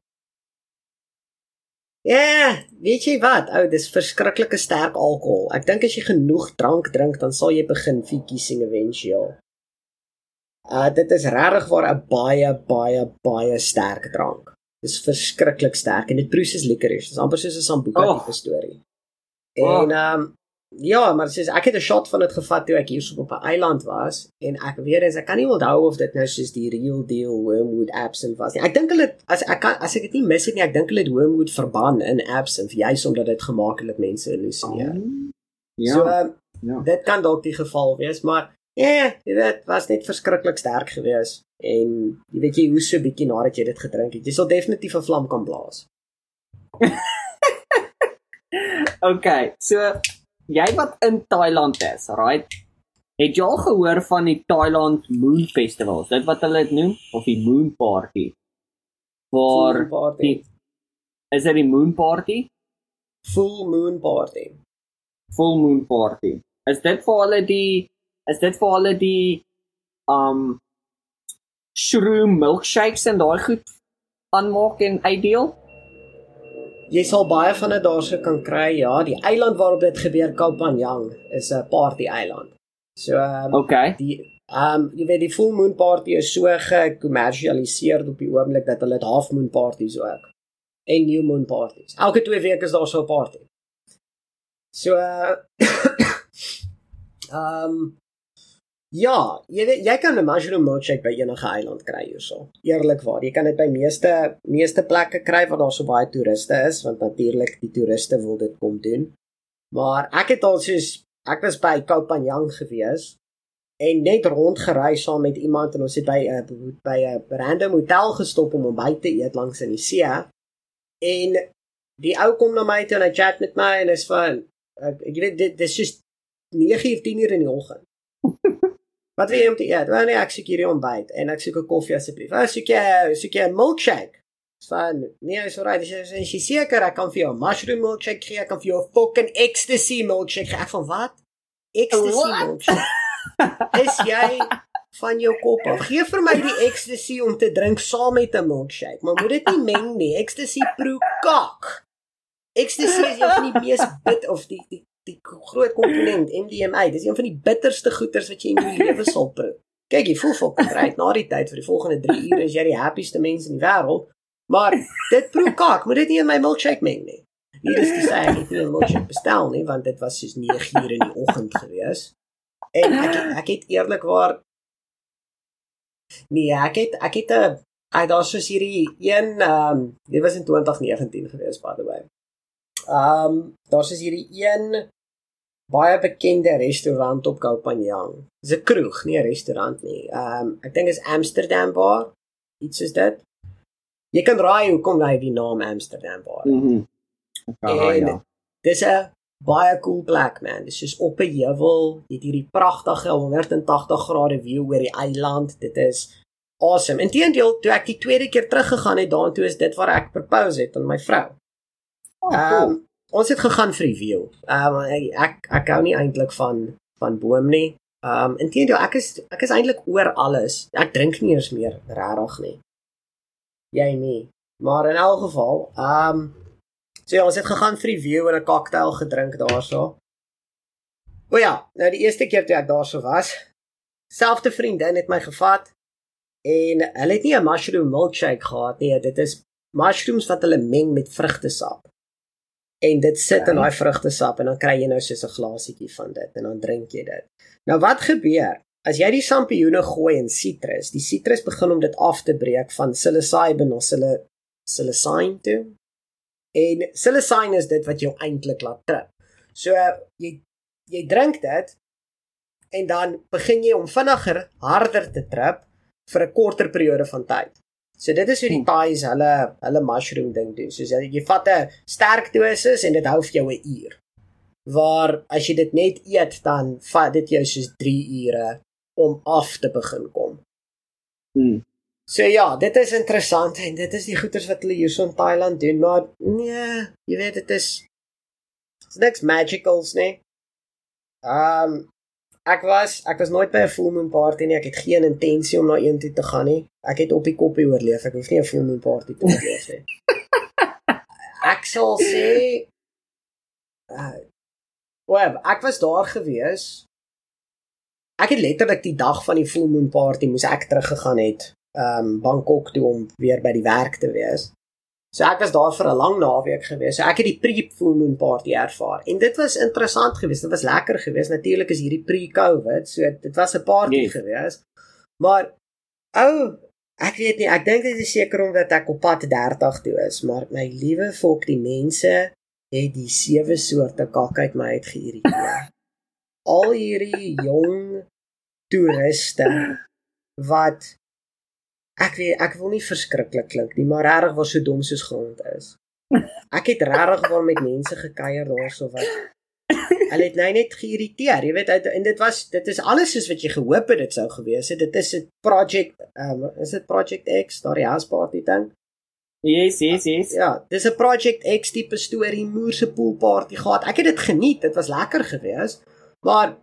ja, yeah, weet jy wat, ou, dis verskriklike sterk alcohol. Ek dink as jy genoeg drank drink, dan sal jy begin fietjie sing eventueel. Uh, dit is regtig waar 'n baie, baie, baie sterk drank. Dis verskriklik sterk, en dit proe soos licorice. Dis amper soos 'n sambuca oh. tipe storie. En, oh. um, ja, maar soos, ek het 'n shot van dit gevat toe ek hier op 'n eiland was, en ek weet eens, ek kan nie onthou of dit nou soos die real deal wormwood absinthe was nie. Ek dink hulle, as ek kan, as ek dit nie mis het nie, ek dink hulle het wormwood verbân in absinthe, juis omdat dit gemaak het dat mense hallusineer. Oh. Ja. So, um, ja. Dit kan dalk die geval wees, maar ja, yeah, jy weet, was net verskriklik sterk gewees, en jy weet jy hoe so bietjie nadat jy dit gedrink het, jy sal definitief 'n vlam kan blaas. Okay, so, jy wat in Thailand is, right? Het jy al gehoor van die Thailand Moon Festivals, dit wat hulle dit noem, of die Moon Party? Waar Moon Party. Die, is dit die Moon Party? Full Moon Party. Full Moon Party. Is dit vir hulle die Is dit vir hulle die um shroom milkshakes en daai goed aanmaak en uitdeel? Jy sal baie van dit daarso kan kry, ja. Die eiland waarop dit gebeur, Koh Phangan, is 'n party eiland. So um, okay. die um jy weet die full moon party is so gekommersialiseer op die oomblik dat hulle dit half moon parties ook. En new moon parties. Elke twee weke is daar so 'n party. So uh, um ja, jy weet, jy kan 'n mushroom milkshake by enige eiland kry hierso. Eerlikwaar, jy kan dit by meeste meeste plekke kry waar daar so baie toeriste is, want natuurlik die toeriste wil dit kom doen. Maar ek het al soos ek was by Koh Phangan gewees en net rondgery saam met iemand en ons het by 'n uh, by 'n uh, random hotel gestop om ontbyt te eet langs in die see. En die ou kom na my toe en hy chat met my en is van ek, ek weet dit dis soos nege uur tien uur in die oggend. Wat wil jy om te eet? Wel nee, ek soek hierdie ontbyt en ek soek 'n koffie asseblief. Ek soek jy soek jy 'n milkshake. Van nee, is alright. Dis is jy seker ek kan vir jou 'n mushroom milkshake gee, ek kan vir jou 'n fucking ecstasy milkshake gee. Ek van wat? Ecstasy What? milkshake. Is jy van jou kop af? Gee vir my die ecstasy om te drink saam met 'n milkshake, maar moet dit nie meng nie. Ecstasy proe kak. Ecstasy is een van die mees bit of die die die groot komponent M D M A, dis een van die bitterste goeters wat jy in jou lewe sal proe. Kyk, jy voel vol kry na die tyd vir die volgende drie ure is jy die happieste mens in die wêreld, maar dit proe kak, moet dit nie in my milkshake meng nie. Hier is te sê ek het nie 'n milkshake bestel nie, want dit was soos nege uur in die oggend gewees. En ek het, ek het eerlikwaar nee, ek het ek het 'n ek daar soos hierdie een um dit was in twintig negentien gewees by the way. Um, daar is hierdie een baie bekende restaurant op Koh Phangan. Dis 'n kroeg, nie 'n restaurant nie. Um, ek dink is Amsterdam Bar, iets soos dit. Jy kan raai hoekom hy die naam Amsterdam Bar het. Mhm. En ja. Dis 'n baie cool plek, man. Dis soos op 'n heuwel, jy het hierdie pragtige honderdtagtig grade view oor die eiland. Dit is awesome. Inteendeel, toe ek die tweede keer teruggegaan het daartoe is dit waar ek propose het aan my vrou. Oh, cool. Um, ons het gegaan vir die view. Um, ek ek hou nie eintlik van van boom nie. Um, inteendeel, ek is ek is eintlik oor alles. Ek drink nie eens meer regtig nie. Jy nie. Maar in elk geval, um so ja, ons het gegaan vir die view en 'n cocktail gedrink daarso. O ja, nou die eerste keer toe ek daarso was, selfde vriendin het my gevat en hulle het nie 'n mushroom milkshake gehad nie. Dit is mushrooms wat hulle meng met vrugtesap. En dit sit okay. in daai vrugtesap en dan kry jy nou soos 'n glasietjie van dit en dan drink jy dit. Nou wat gebeur? As jy die sampioene gooi in sitrus, die sitrus begin om dit af te breek van psilocybin na psilocybin toe. En psilocybin is dit wat jou eintlik laat trip. So jy jy drink dit en dan begin jy om vinniger, harder te trip vir 'n korter periode van tyd. So dit is hoe die Thais hulle hulle mushroom ding doen. So jy vat 'n sterk dosis en dit hou vir jou 'n uur. Waar as jy dit net eet, dan vat dit jou soos drie ure om af te begin kom. Hmm. So ja, dit is interessant en dit is die goeters wat hulle hier so in Thailand doen, maar nee, jy weet dit is It's niks magicals, nee. Um, ek was, ek was nooit by 'n full moon party nie, ek het geen intensie om na een toe te gaan nie. Ek het op die koppie oorleef, ek hoef nie 'n full moon party te oorleef nie. Ek sal sê, uh, well, ek was daar gewees, ek het letterlik die dag van die full moon party, moes ek teruggegaan het, um, Bangkok toe om weer by die werk te wees. So ek was daar vir 'n lang naweek gewees. So ek het die pre-full moon party ervaar. En dit was interessant geweest. Dit was lekker geweest. Natuurlik is hierdie pre-COVID, so dit was 'n party yes. geweest. Maar ou, oh, ek weet nie, ek dink dit is seker omdat ek op pad dertig toe is, maar my liewe volk, die mense het die sewe soorte kak uit my uit geïrriteer. Al hierdie jong toeriste wat Ek weet, ek wil nie verskriklik klink nie, maar regtig was so dom soos grond is. Ek het regtig waar met mense gekuier daarso wat hulle het nou net geïrriteer, jy weet, en dit was dit is alles soos wat jy gehoop het dit sou gewees het. Dit is 'n project, um, is dit Project X, daardie house party ding? Yes, yes, yes. Ja, dis 'n Project X tipe storie, moer se pool party gehad. Ek het dit geniet, dit was lekker geweest, maar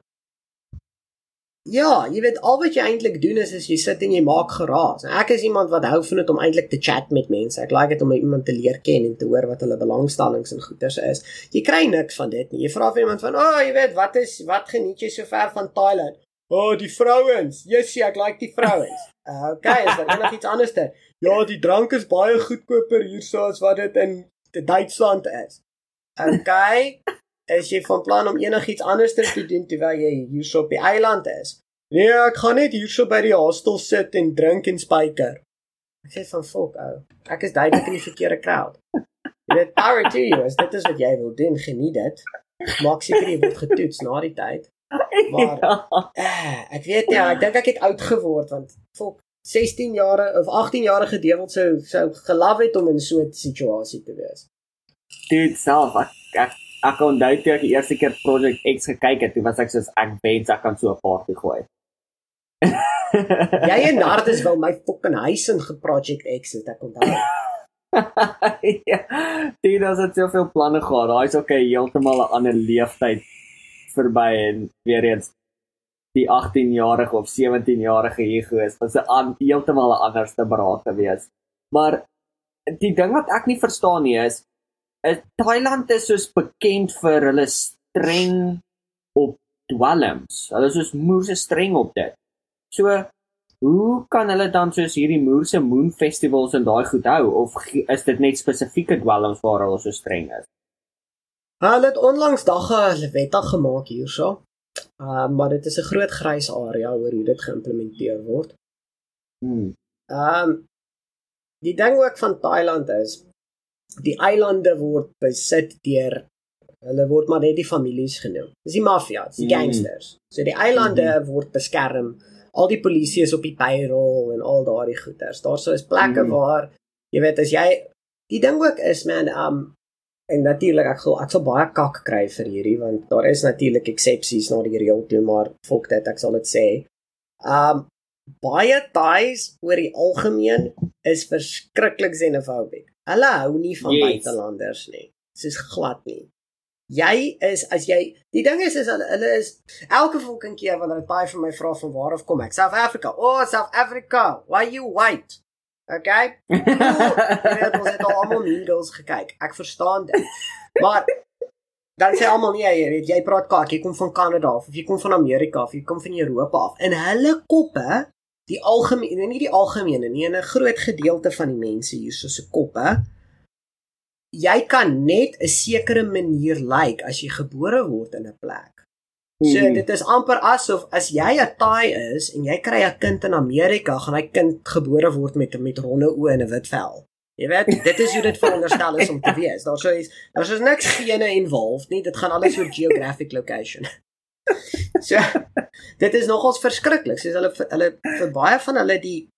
ja, jy weet, al wat jy eintlik doen is, is jy sit en jy maak geraas. En ek is iemand wat hou van dit om eintlik te chat met mense. Ek like dit om iemand te leer ken en te hoor wat hulle belangstellings en goeders is. Jy kry niks van dit nie. Jy vra vir iemand van, "O, oh, jy weet, wat is wat geniet jy so ver van Thailand?" "O, oh, die vrouens. Jessie, ek like die vrouens." Uh, okay, is daar nog iets anders te? "Ja, die drank is baie goedkoper hierso as wat dit in Duitsland is." Okay. Is jy van plan om enigiets anders te doen terwyl jy hierso op die eiland is? "Nee, ek gaan net hierso by die hostel sit en drink en spyker." Ek sê van volk, ou, ek is duidelik in die verkeerde crowd. Jy weet, power to you, as dit is wat jy wil doen, geniet dit. Maak seker jy word getoets na die tyd. Maar, eh, ek weet ja, ek dink ek het oud geword, want volk, sestien jare of agttien jarige dewel sou, sou gelaf het om in so 'n situasie te wees. Dude, self, ek, ek Ek onthou toe ek die eerste keer Project X gekyk het, toe was ek soos, ek wens ek kan so 'n party gooi. Jy en Nardus wil my fucking huis in geproject X het, ek onthou. Ja, dit het het soveel planne gehad, daar is ook 'n heeltemal 'n ander leeftyd verby en weer eens die agttien-jarige of sewentien-jarige ego is, was 'n heeltemal 'n anderste beraad te wees. Maar die ding wat ek nie verstaan nie is, is Thailand is soos bekend vir hulle streng op dwelms. Hulle is soos moerse streng op dit. So, hoe kan hulle dan soos hierdie moerse moon festivals en daai goed hou? Of is dit net spesifieke dwelms waar hulle so streng is? Hulle het onlangs dagga wettig gemaak hierso. Uh, maar dit is 'n groot grys area oor hoe dit geïmplementeer word. Hmm. Um, die ding ook van Thailand is, die eilande word besit deur, hulle word maar net die families genoem. Dis die mafias, die gangsters. Mm. So die eilande mm. word beskerm. Al die polisie is op die payroll en al daardie goeders. Daar sou is plekke mm. waar, jy weet, as jy, die ding ook is, man, um, en natuurlik, ek sal, ek sal baie kak kry vir hierdie, want daar is natuurlik excepties na die reël toe, maar volk dit, ek sal dit sê. Um, baie Thais oor die algemeen is verskriklik xenophobic. Hulle hou nie van yes. buitelanders nie. Soos glad nie. Jy is, as jy, die ding is, is hulle, hulle is, elke volking keer wanneer 'n Thai van my vra van waar of kom ek, South Africa, oh, South Africa, why you white? Okay? Oh, jy weet, ons het al allemaal Mean Girls gekyk, ek verstaan dit. Maar, dan sê allemaal nie, jy weet, jy praat kak, jy kom van Canada af, of jy kom van Amerika, of jy kom van Europa af, en hulle koppe, die algemene, nie die algemene nie, en 'n groot gedeelte van die mense hier soos se koppe, jy kan net 'n sekere manier lyk like as jy gebore word in 'n plek. So mm. dit is amper asof as jy 'n Thai is en jy kry 'n kind in Amerika, gaan hy kind gebore word met met ronde oë en 'n wit vel. Jy weet, dit is hoe dit veronderstel is om te wees. Daar sou is daar's is niks gene involved nie, dit gaan alles oor geographic location. So, dit is nogals verskriklik. Soos hulle hulle vir baie van hulle die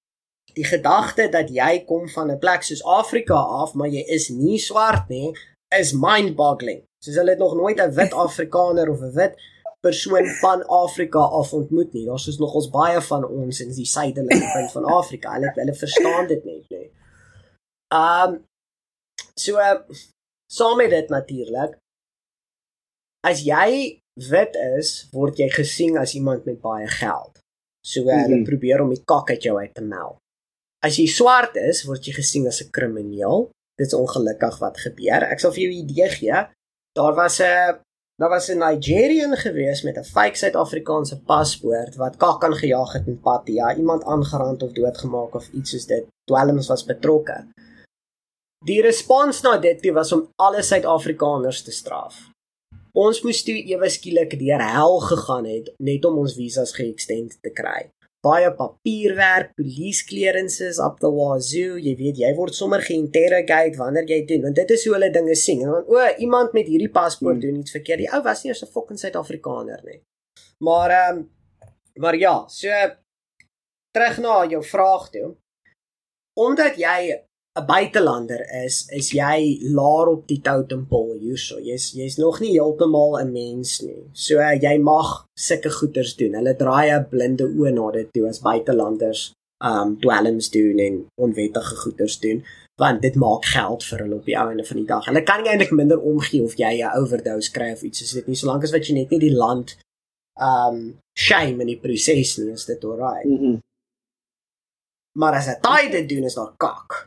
die gedagte dat jy kom van 'n plek soos Afrika af, maar jy is nie swart nie, is mind-boggling. Soos hulle het nog nooit 'n wit Afrikaner of 'n wit persoon van Afrika af ontmoet nie. Daar's soos nog ons baie van ons in die suidelike punt van Afrika. Hulle hulle verstaan dit net nie. Um so uh, saam met dit natuurlik, as jy wit is, word jy gesien as iemand met baie geld. So uh, hulle mm-hmm. probeer om die kak uit jou uit te mel. As jy swart is, word jy gesien as 'n krimineel. Dit is ongelukkig wat gebeur. Ek sal vir jou 'n idee gee. Daar was 'n daar was 'n Nigerian gewees met 'n fake Suid-Afrikaanse paspoort wat kak aangejaag het in Pattaya, iemand aangerand of doodgemaak of iets soos dit. Dwelms was betrokke. Die respons na dit was om alle Suid-Afrikaners te straf. Ons moes toe ewe skielik deur hel gegaan het net om ons visas geëxtend te kry. Baie papierwerk, police clearances up the wazoo, jy weet, jy word sommer geïnterrogate wanneer jy doen, want dit is hoe hulle dinge sien. En dan, o, iemand met hierdie paspoort hmm. doen iets verkeerd. Die ou was nie eers 'n fucking Suid-Afrikaner nie. Maar ehm um, maar ja, so terug na jou vraag toe. Omdat jy 'n buitelander is, is jy laer op die totempole hierso. Jy's jy's nog nie heeltemal 'n mens nie. So uh, jy mag sulke goeters doen. Hulle draai 'n blinde oë na dit toe as buitelanders um dwelms doen en onwettige goeters doen, want dit maak geld vir hulle op die einde van die dag. Hulle kan nie eintlik minder omgee of jy 'n overdose kry of iets soos dit nie, solank as wat jy net nie die land um shame in die proses nie, is dit alright. Mm-hmm. Maar as 'n Thai dit doen, is daar kak.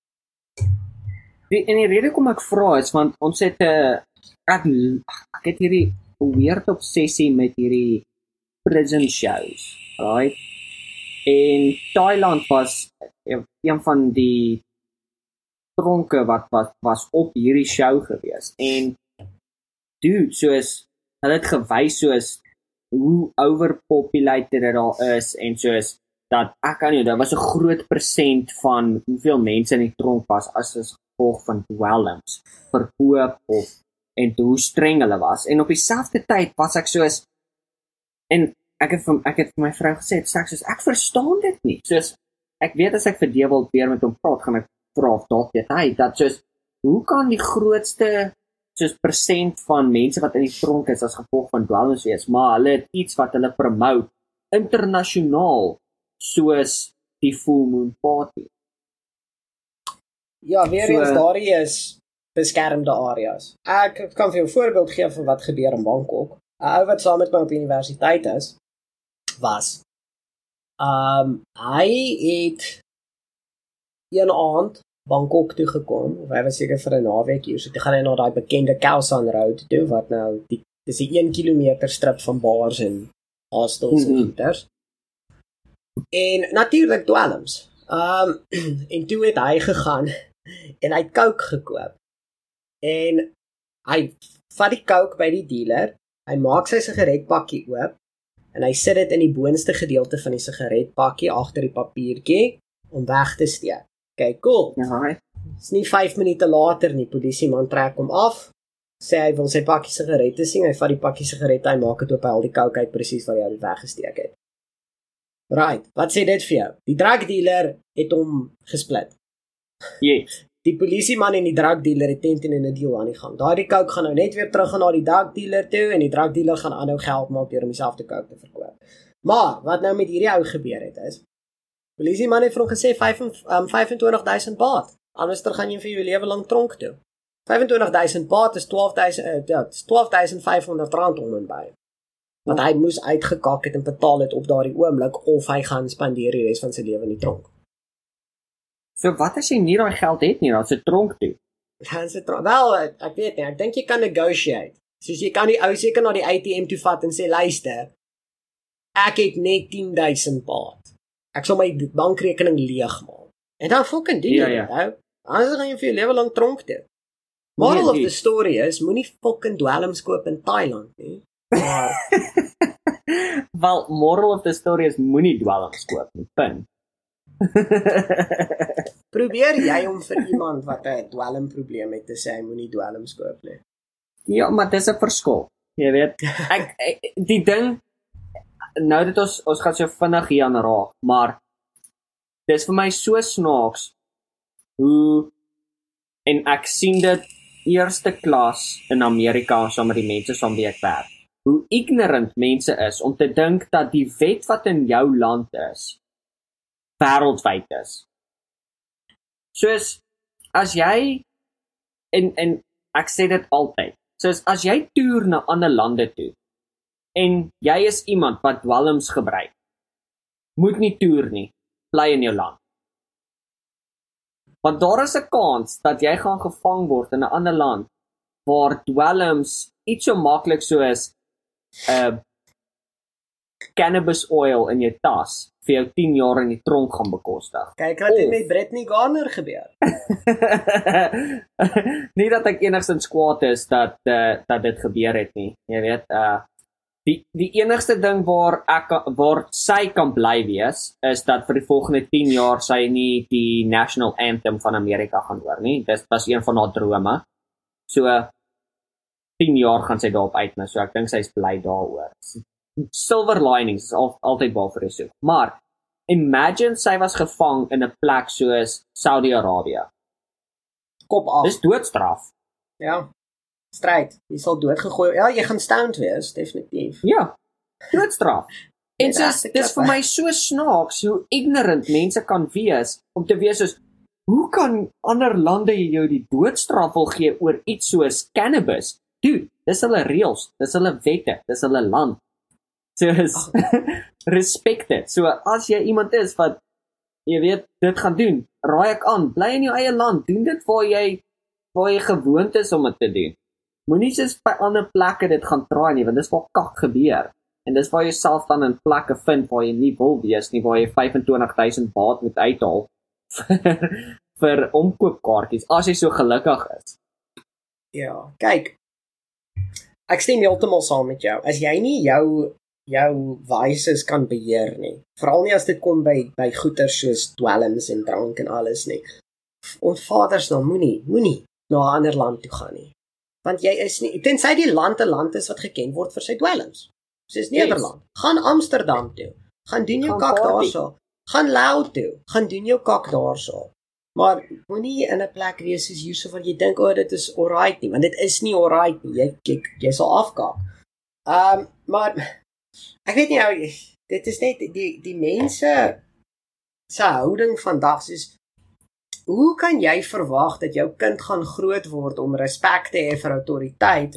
En die rede kom ek vra is, want ons het 'n uh, ek, ek het hierdie weird obsessie met hierdie prison shows, right? En Thailand was een van die tronke wat was, was op hierdie show gewees. En dude, soos, hulle het gewys soos hoe overpopulated dit al is, en soos, dat, ek kan nie, daar was 'n groot persent van hoeveel mense in die tronk was, as is gevolg van dwelms, verkoop of, en hoe streng hulle was. En op dieselfde tyd was ek soos, en ek het vir, ek het vir my vrou gesê, ek soos, ek verstaan dit nie. Soos, ek weet as ek vir Dewald weer met hom praat, gaan ek vra of dalk weet hy, dat soos, hoe kan die grootste soos persent van mense wat in die tronk is as gevolg van dwelms wees, maar hulle het iets wat hulle promote, internasionaal, soos die Full Moon Party. Ja, weer eens, so, daar is beskermde areas. Ek kan vir jou 'n voorbeeld gee van wat gebeur in Bangkok. 'n Ou wat saam met my op universiteit is, was, um, hy het een aand Bangkok toe gekom, of hy was seker vir 'n naweek hier, so toe gaan hy na daai bekende Khao San Road toe, wat nou, die, dis die een kilometer strip van bars en hostels mm-hmm. en goeders. En natuurlik dwelms. Um, en toe het hy gegaan, en hy het coke gekoop. En hy vat die coke by die dealer, hy maak sy sigaretpakkie oop, en hy sit dit in die boonste gedeelte van die sigaretpakkie, agter die papiertjie, om weg te steek. Okay, cool. Ja, is nie vyf minute later nie, polisieman trek hom af, sê hy wil sy pakkie sigarette sien, hy vat die pakkie sigarette, hy maak het op, hy al die coke uit precies waar hy dit weggesteek het. Right, wat sê dit vir jou? Die drugdealer het hom gesplit. Yes. Die polisieman en die drugdealer het tent in 'n deal aan die gang. Daardie coke gaan nou net weer terug gaan na die drugdealer toe, en die drugdealer gaan aanhou geld maak deur om dieselfde coke te verkoop. Maar, wat nou met hierdie ou gebeur het is, polisieman het vir hom gesê vyf en twintig duisend baht, anders dan gaan jy vir jou lewe lang tronk toe. vyf en twintig duisend baht is twaalf duisend vyf honderd rand om en by. Want hy moes uitgekak het en betaal het op daardie oomblik, of hy gaan spandeer die res van sy lewe in die tronk. So wat as jy nie daai geld het nie, dan is dit tronk toe? Dan is dit tronk. Wel, ek weet nie, ek dink jy kan negotiate. Soos jy kan die ou seker na die A T M toe vat en sê, luister, ek het net tien duisend baht. Ek sal my bankrekening leeg maak. En dan fucking doen ja, jy ja. dit, ou. Anders gaan jy vir jou lewe lang tronk toe. Moral of the story is, moenie fucking dwelms koop in Thailand nie. Maar wel, moral of the story is, moenie dwelms koop nie, punt. Probeer jy om vir iemand wat 'n dwelmprobleem het te sê, hy moenie dwelms koop nie? Ja, maar dis 'n verskil. Jy weet, ek, ek die ding, nou dat ons ons gaan so vinnig hier aan raak, maar dis vir my so snaaks, hoe, en ek sien dit eerste klas in Amerika, saam met die mense saam wie ek werk, hoe ignorant mense is, om te dink dat die wet wat in jou land is, wêreldwyd is. Soos, as jy, en, en ek sê dit altyd, soos as jy toer na ander lande toe, en jy is iemand wat dwelms gebruik, moet nie toer nie, bly in jou land. Want daar is 'n kans dat jy gaan gevang word in 'n ander land, waar dwelms iets so maklik soos uh, cannabis oil in jou tas, vir jou tien jaar in die tronk gaan bekostig. Kyk wat het met Brittany Garner gebeur. Nie dat ek enigstens kwaad is dat uh, dat dit gebeur het nie. Jy weet, uh, die die enigste ding waar ek waar sy kan bly wees, is dat vir die volgende tien jaar sy nie die national anthem van Amerika gaan hoor nie. Dis was een van haar drome. So uh, tien jaar gaan sy daarop uitmis. So ek dink sy is bly daaroor. Silver linings is al, altyd waarvoor jy soek. Maar imagine sy was gevang in 'n plek soos Saudi-Arabië. Kop af. Dis doodstraf. Ja. Stryd. Jy sal doodgegooi. Ja, jy gaan stoned wees, definitief. Ja. Doodstraf. En Ja, soos, dit dis vir my so snaaks hoe ignorant mense kan wees om te wees soos, hoe kan ander lande jou die doodstraf wil gee oor iets soos cannabis? Dude, dis hulle reëls, dis hulle wette, dis hulle land. Soos, respect it. So as jy iemand is wat, jy weet, dit gaan doen, raai ek aan, bly in jou eie land, doen dit waar jy, waar jy gewoond is om dit te doen. Moenie soos by ander plekke dit gaan traai nie, want dis waar kak gebeur. En dis waar jy self dan in plekke vind waar jy nie wil wees nie, waar jy vyf en twintig duisend baht moet uithaal vir, vir omkoopkaartjies, as jy so gelukkig is. Ja, kyk. Ek stem heeltemal saam met jou. As jy nie jou jou vices kan beheer nie, veral nie as dit kom by by goeder soos dwelms en drank en alles nie. Ons vaders dan moenie, moenie na 'n ander land toe gaan nie. Want jy is nie, tensy die land 'n land is wat geken word vir sy dwelms. Soos Nederland. Yes. Gaan Amsterdam toe. Gaan doen jou Gaan kak party. daarso. Gaan Lou toe. Gaan doen jou kak daarso. Maar moenie in 'n plek wees soos hierso waar jy dink o, oh, dit is alright nie, want dit is nie alright nie. Jy jy, jy sal afkak. Ehm, um, maar ek weet nie nou, dit is net die die mense se houding vandag soos, hoe kan jy verwag dat jou kind gaan groot word om respek te hê vir autoriteit?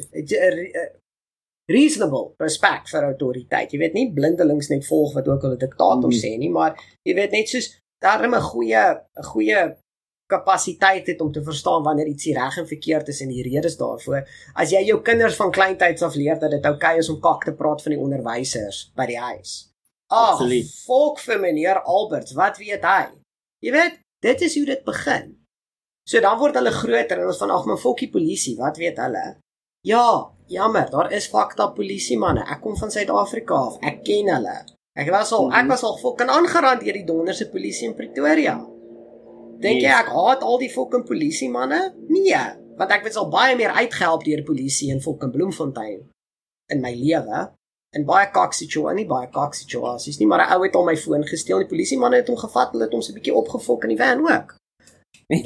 Reasonable respect vir autoriteit. Jy weet nie blindelings net volg wat ook al 'n diktator mm. sê nie, maar jy weet net soos daarom 'n goeie 'n goeie kapasiteit het om te verstaan wanneer iets reg en verkeerd is en die redes daarvoor. As jy jou kinders van kleintyds af leer dat dit oukei okay is om kak te praat van die onderwysers by die huis. Ag, volk vir meneer Alberts, wat weet hy? Jy weet, dit is hoe dit begin. So dan word hulle groter en ons van ag, maar fokkie polisie, wat weet hulle? Ja, jammer, daar is fakta polisie manne. Ek kom van Suid-Afrika af. Ek ken hulle. Ek was al ek was al fucking aangerand deur die donderse polisie in Pretoria. Dink jy ek haat al die fucking polisie manne? Nee, want ek het al baie meer uitgehelp deur polisie in fucking Bloemfontein in my lewe. In baie kak situasies, nie baie kak situasies nie, maar 'n ou het al my foon gesteel. Die polisie manne het hom gevat, hulle het hom so 'n bietjie opgefok in die van ook. En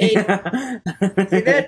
jy weet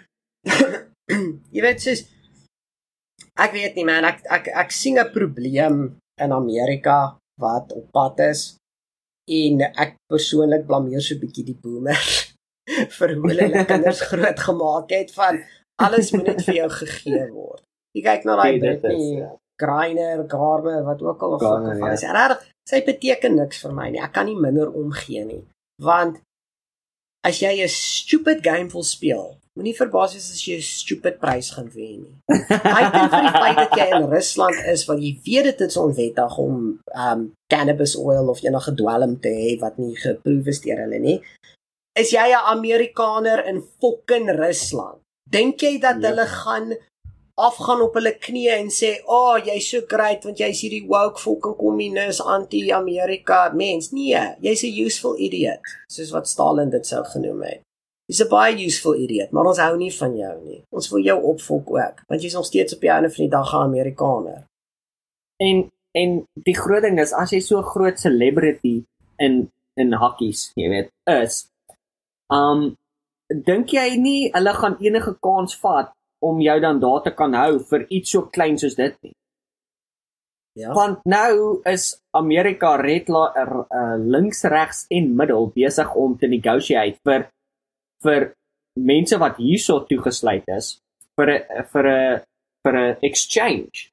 jy weet sies ek weet nie man, ek ek ek sien 'n probleem in Amerika wat op pad is. En ek persoonlik blameer so 'n bietjie die boomers vir hoe hulle kinders groot gemaak het van alles moet net vir jou gegee word. Jy kyk na daai Britney Griner, Garber, wat ook al of Garner, van is. Regtig, sy beteken niks vir my nie. Ek kan nie minder omgee nie. Want as jy 'n stupid game wil speel, moenie verbaas wees as jy 'n stupid prys gaan wen nie. Buiten vir die feit dat jy in Rusland is, want jy weet dit is onwettig om um cannabis oil of enige dwelm te hê wat nie geproef is deur hulle nie. Is jy 'n Amerikaner in fucking Rusland? Dink jy dat ja. hulle gaan afgaan op hulle knieë en sê, "Oh, jy's so great want jy's hierdie woke fucking kommunis anti-Amerika mens." Nee, jy's 'n useful idiot, soos wat Stalin dit sou genoem het. Jy's 'n baie useful idiot, maar ons hou nie van jou nie. Ons wil jou opvolk ook, want jy's nog steeds op die einde van die dag 'n Amerikaner. En en die groot ding is, as jy so 'n groot celebrity in in hakkies, jy weet, is, um, dink jy nie, hulle gaan enige kans vat, om jou dan daar te kan hou, vir iets so klein soos dit nie? Ja. Want nou is Amerika red, uh, links, regs en middel besig om te negotiate vir, vir mense wat hierso toegesluit is, vir 'n vir 'n vir 'n exchange.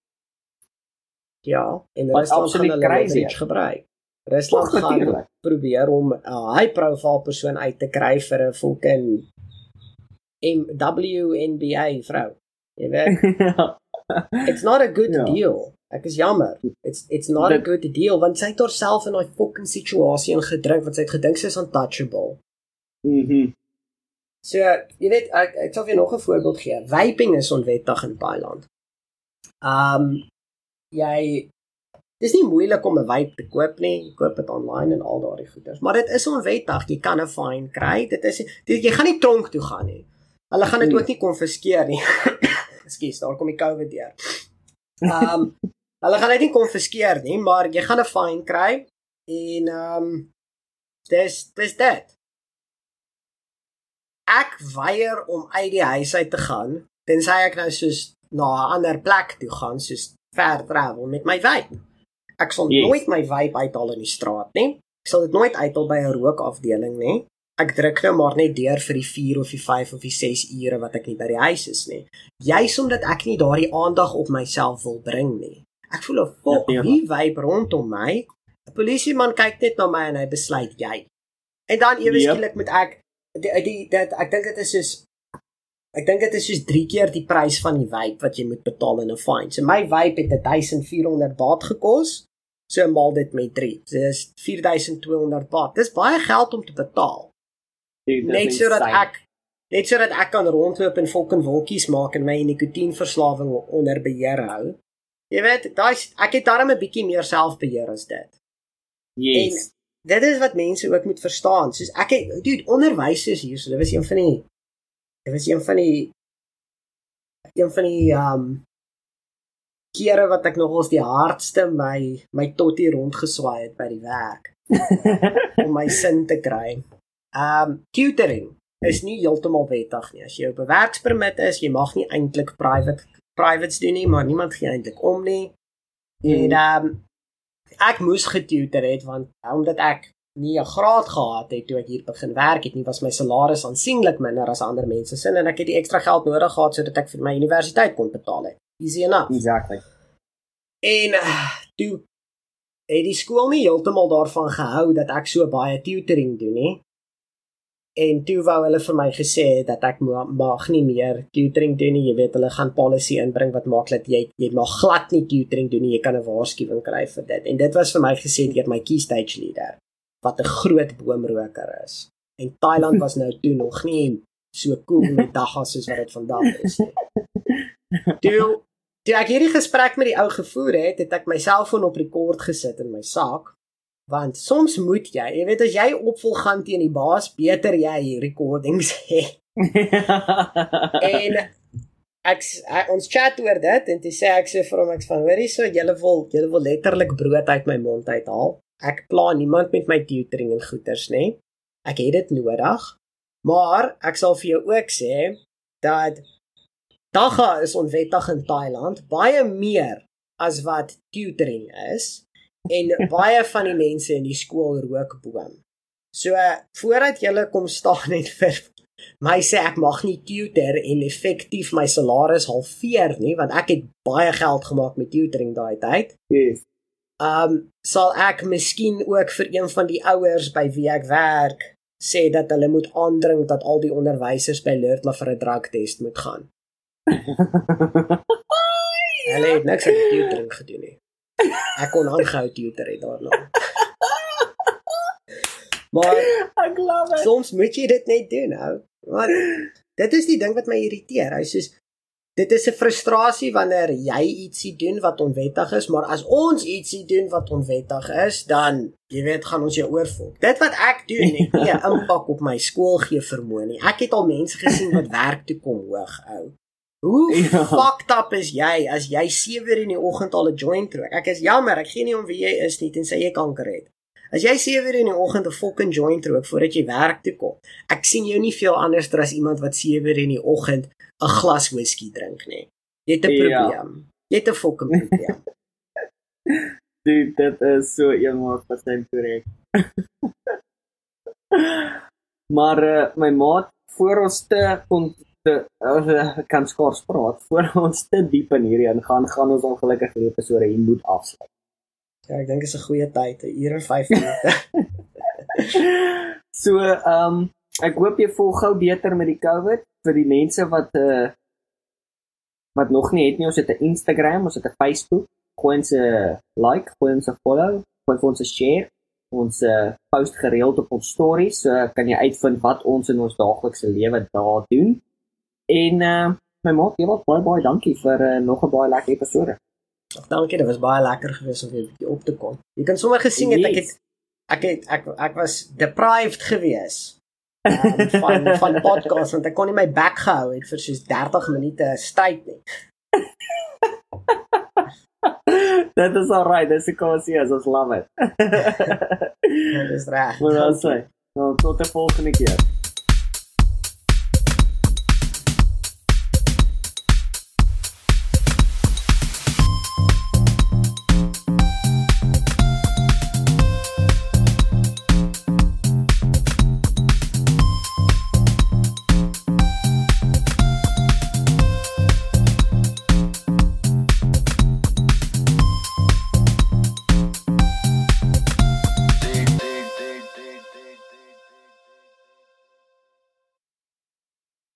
Ja, en Wat Rusland gaan absoluut hulle crazy leverage gebruik. Rusland Och, gaan natuurlijk. probeer om 'n high profile persoon uit te kry vir 'n fucking M W N B A vrou. Jy weet, it's not a good Ja. deal. Ek is jammer. It's it's not a Dit- good deal want sy het haarself in daai fucking situasie ingedrink want sy het gedink sy is untouchable. Mhm. So, jy weet, ek ek sal vir jou nog 'n voorbeeld gee. Vaping is onwettig in Thailand. Um jy dis nie moeilik om 'n vape te koop nie. Jy koop dit online en al daardie goeders, maar dit is onwettig. Jy kan 'n fine kry. Dit is dit, jy gaan nie tronk toe gaan nie. Hulle gaan dit Nee. ook nie konfiskeer nie. Ekskuus, daar kom die COVID deur. Um hulle gaan dit nie konfiskeer nie, maar jy gaan 'n fine kry en um dis dis dit. Ek weier om uit die huis uit te gaan, tensy ek nou soos na 'n ander plek toe gaan, soos ver travel met my vape. Ek sal Yes. nooit my vape uithaal in die straat nie. Ek sal dit nooit uithaal by 'n rookafdeling nie. Ek druk nou maar net deur vir die vier of die vyf of die ses ure wat ek nie by die huis is nie. Juis omdat ek nie daardie aandag op myself wil bring nie. Ek voel 'n fok, Ja, ja. wie vape rondom my? 'n Polisieman kyk net na my en hy besluit jy. En dan ewe Yep. skielik moet ek die, die dat ek dink dit is soos ek dink dit is soos drie keer die prys van die vape wat jy moet betaal in 'n fine. So my vape het vierduisend baht gekos. So maal dit met drie. So dis vier duisend tweehonderd baht. Dis baie geld om te betaal. Dude, Net dis sodat insane. ek net sodat ek kan rondloop en fucking wolkies maak en my nikotienverslawing onder beheer hou. Jy weet, daai ek het daarom 'n bietjie meer selfbeheer as dit. Yes. En dit is wat mense ook moet verstaan. Soos ek het, dude, onderwysers hier, so dit was een van die dit was een van die een van die um kere wat ek nogals die hardste my my tottie rondgeswaai het by die werk om my sin te kry. Um tutoring is nie heeltemal wettig nie. As jy op 'n werkspermit is, jy mag nie eintlik private privates doen nie, maar niemand gee eintlik om nie. En um ek moes getutor het want omdat ek nie 'n graad gehad het toe ek hier begin werk het nie, was my salaris aansienlik minder as ander mense se en ek het die ekstra geld nodig gehad sodat ek vir my universiteit kon betaal het. Easy enough. Exactly. En uh, toe het die skool nie heeltemal daarvan gehou dat ek so baie tutoring doen nie. En toe wou hulle vir my gesê dat ek ma mag nie meer tutoring doen nie. Jy weet, hulle gaan policy inbring wat maak dat jy jy mag glad nie tutoring doen nie. Jy kan 'n waarskuwing kry vir dit. En dit was vir my gesê deur my key stage leader wat 'n groot boomroker is. En Thailand was nou toe nog nie so cool met daggas soos wat dit vandag is nie. Toe Toe ek hierdie gesprek met die ou gevoer het, het ek my selfoon op rekord gesit in my sak, want soms moet jy, jy weet as jy opvol gaan teen die baas, beter jy recordings hê. En ek, ek ons chat oor dit en toe sê ek so vir hom ek van hoorie so julle wil julle wil letterlik brood uit my mond uithaal. Ek pla niemand met my tutoring en goeters nê. Ek het dit nodig. Maar ek sal vir jou ook sê dat dagga is onwettig in Thailand, baie meer as wat tutoring is, en baie van die mense in die skool rook boom. So, voordat julle kom staan en vir my sê ek mag nie tutor en effektief my salaris halveer nie, want ek het baie geld gemaak met tutoring daai tyd. Yes. Um, sal ek miskien ook vir een van die ouers by wie ek werk sê dat hulle moet aandring dat al die onderwysers by Lurtla vir 'n drugtest moet gaan. Hulle het niks aan die tutoring gedoen nie. Ek kon aangehou tutor het daarna. Maar Ek love it. soms moet jy dit net doen, ou. Want dit is die ding wat my irriteer. Hy sê dit is 'n frustrasie wanneer jy ietsie doen wat onwettig is, maar as ons ietsie doen wat onwettig is, dan jy weet gaan ons jou oorvolk. Dit wat ek doen het nie 'n impak op my skool gee vermoë nie. Ek het al mense gesien wat werk toe kom hoog, ou. Hoe Ja. fucked up is jy as jy sewe uur in die oggend al 'n joint rook? Ek is jammer, ek gee nie om wie jy is nie tensy jy kanker het. As jy sewe uur in die oggend 'n fucking joint rook voordat jy werk toe kom, ek sien jou nie veel anders as iemand wat sewe uur in die oggend 'n glas whisky drink nie. Jy het 'n probleem. Jy het 'n fucking probleem. Dude, dit is so eenmaal percent korrek. Maar uh, my maat, voor ons te kon te uh, kan skors praat, voor ons te diep in hierdie ingaan, gaan ons ongelukkig die episode hier moet afsluit. Ja, ek dink is 'n goeie tyd, 'n uur en vyf minute. So, ehm um, ek hoop jy voel gou beter met die COVID. Vir die mense wat uh, wat nog nie het nie, ons het 'n Instagram, ons het 'n Facebook, gooi ons 'n like, gooi ons 'n follow, gooi vir ons 'n share. Ons uh, post gereeld op ons stories, so kan jy uitvind wat ons in ons daaglikse lewe daar doen. En uh, my maat, jy was baie baie dankie vir uh, nog 'n baie lekker episode. Dankie, dit was baie lekker geweest om weer 'n bietjie op te kom. Jy kan sommer gesien het ek het ek het ek ek was deprived geweest um, van van podcast want ek kon nie my bek gehou het vir soos dertig minute stryd nie. That is alright, dis ek kan sê as ons love it. Dit is reg. Wat dan sê? Nou tot die volgende keer.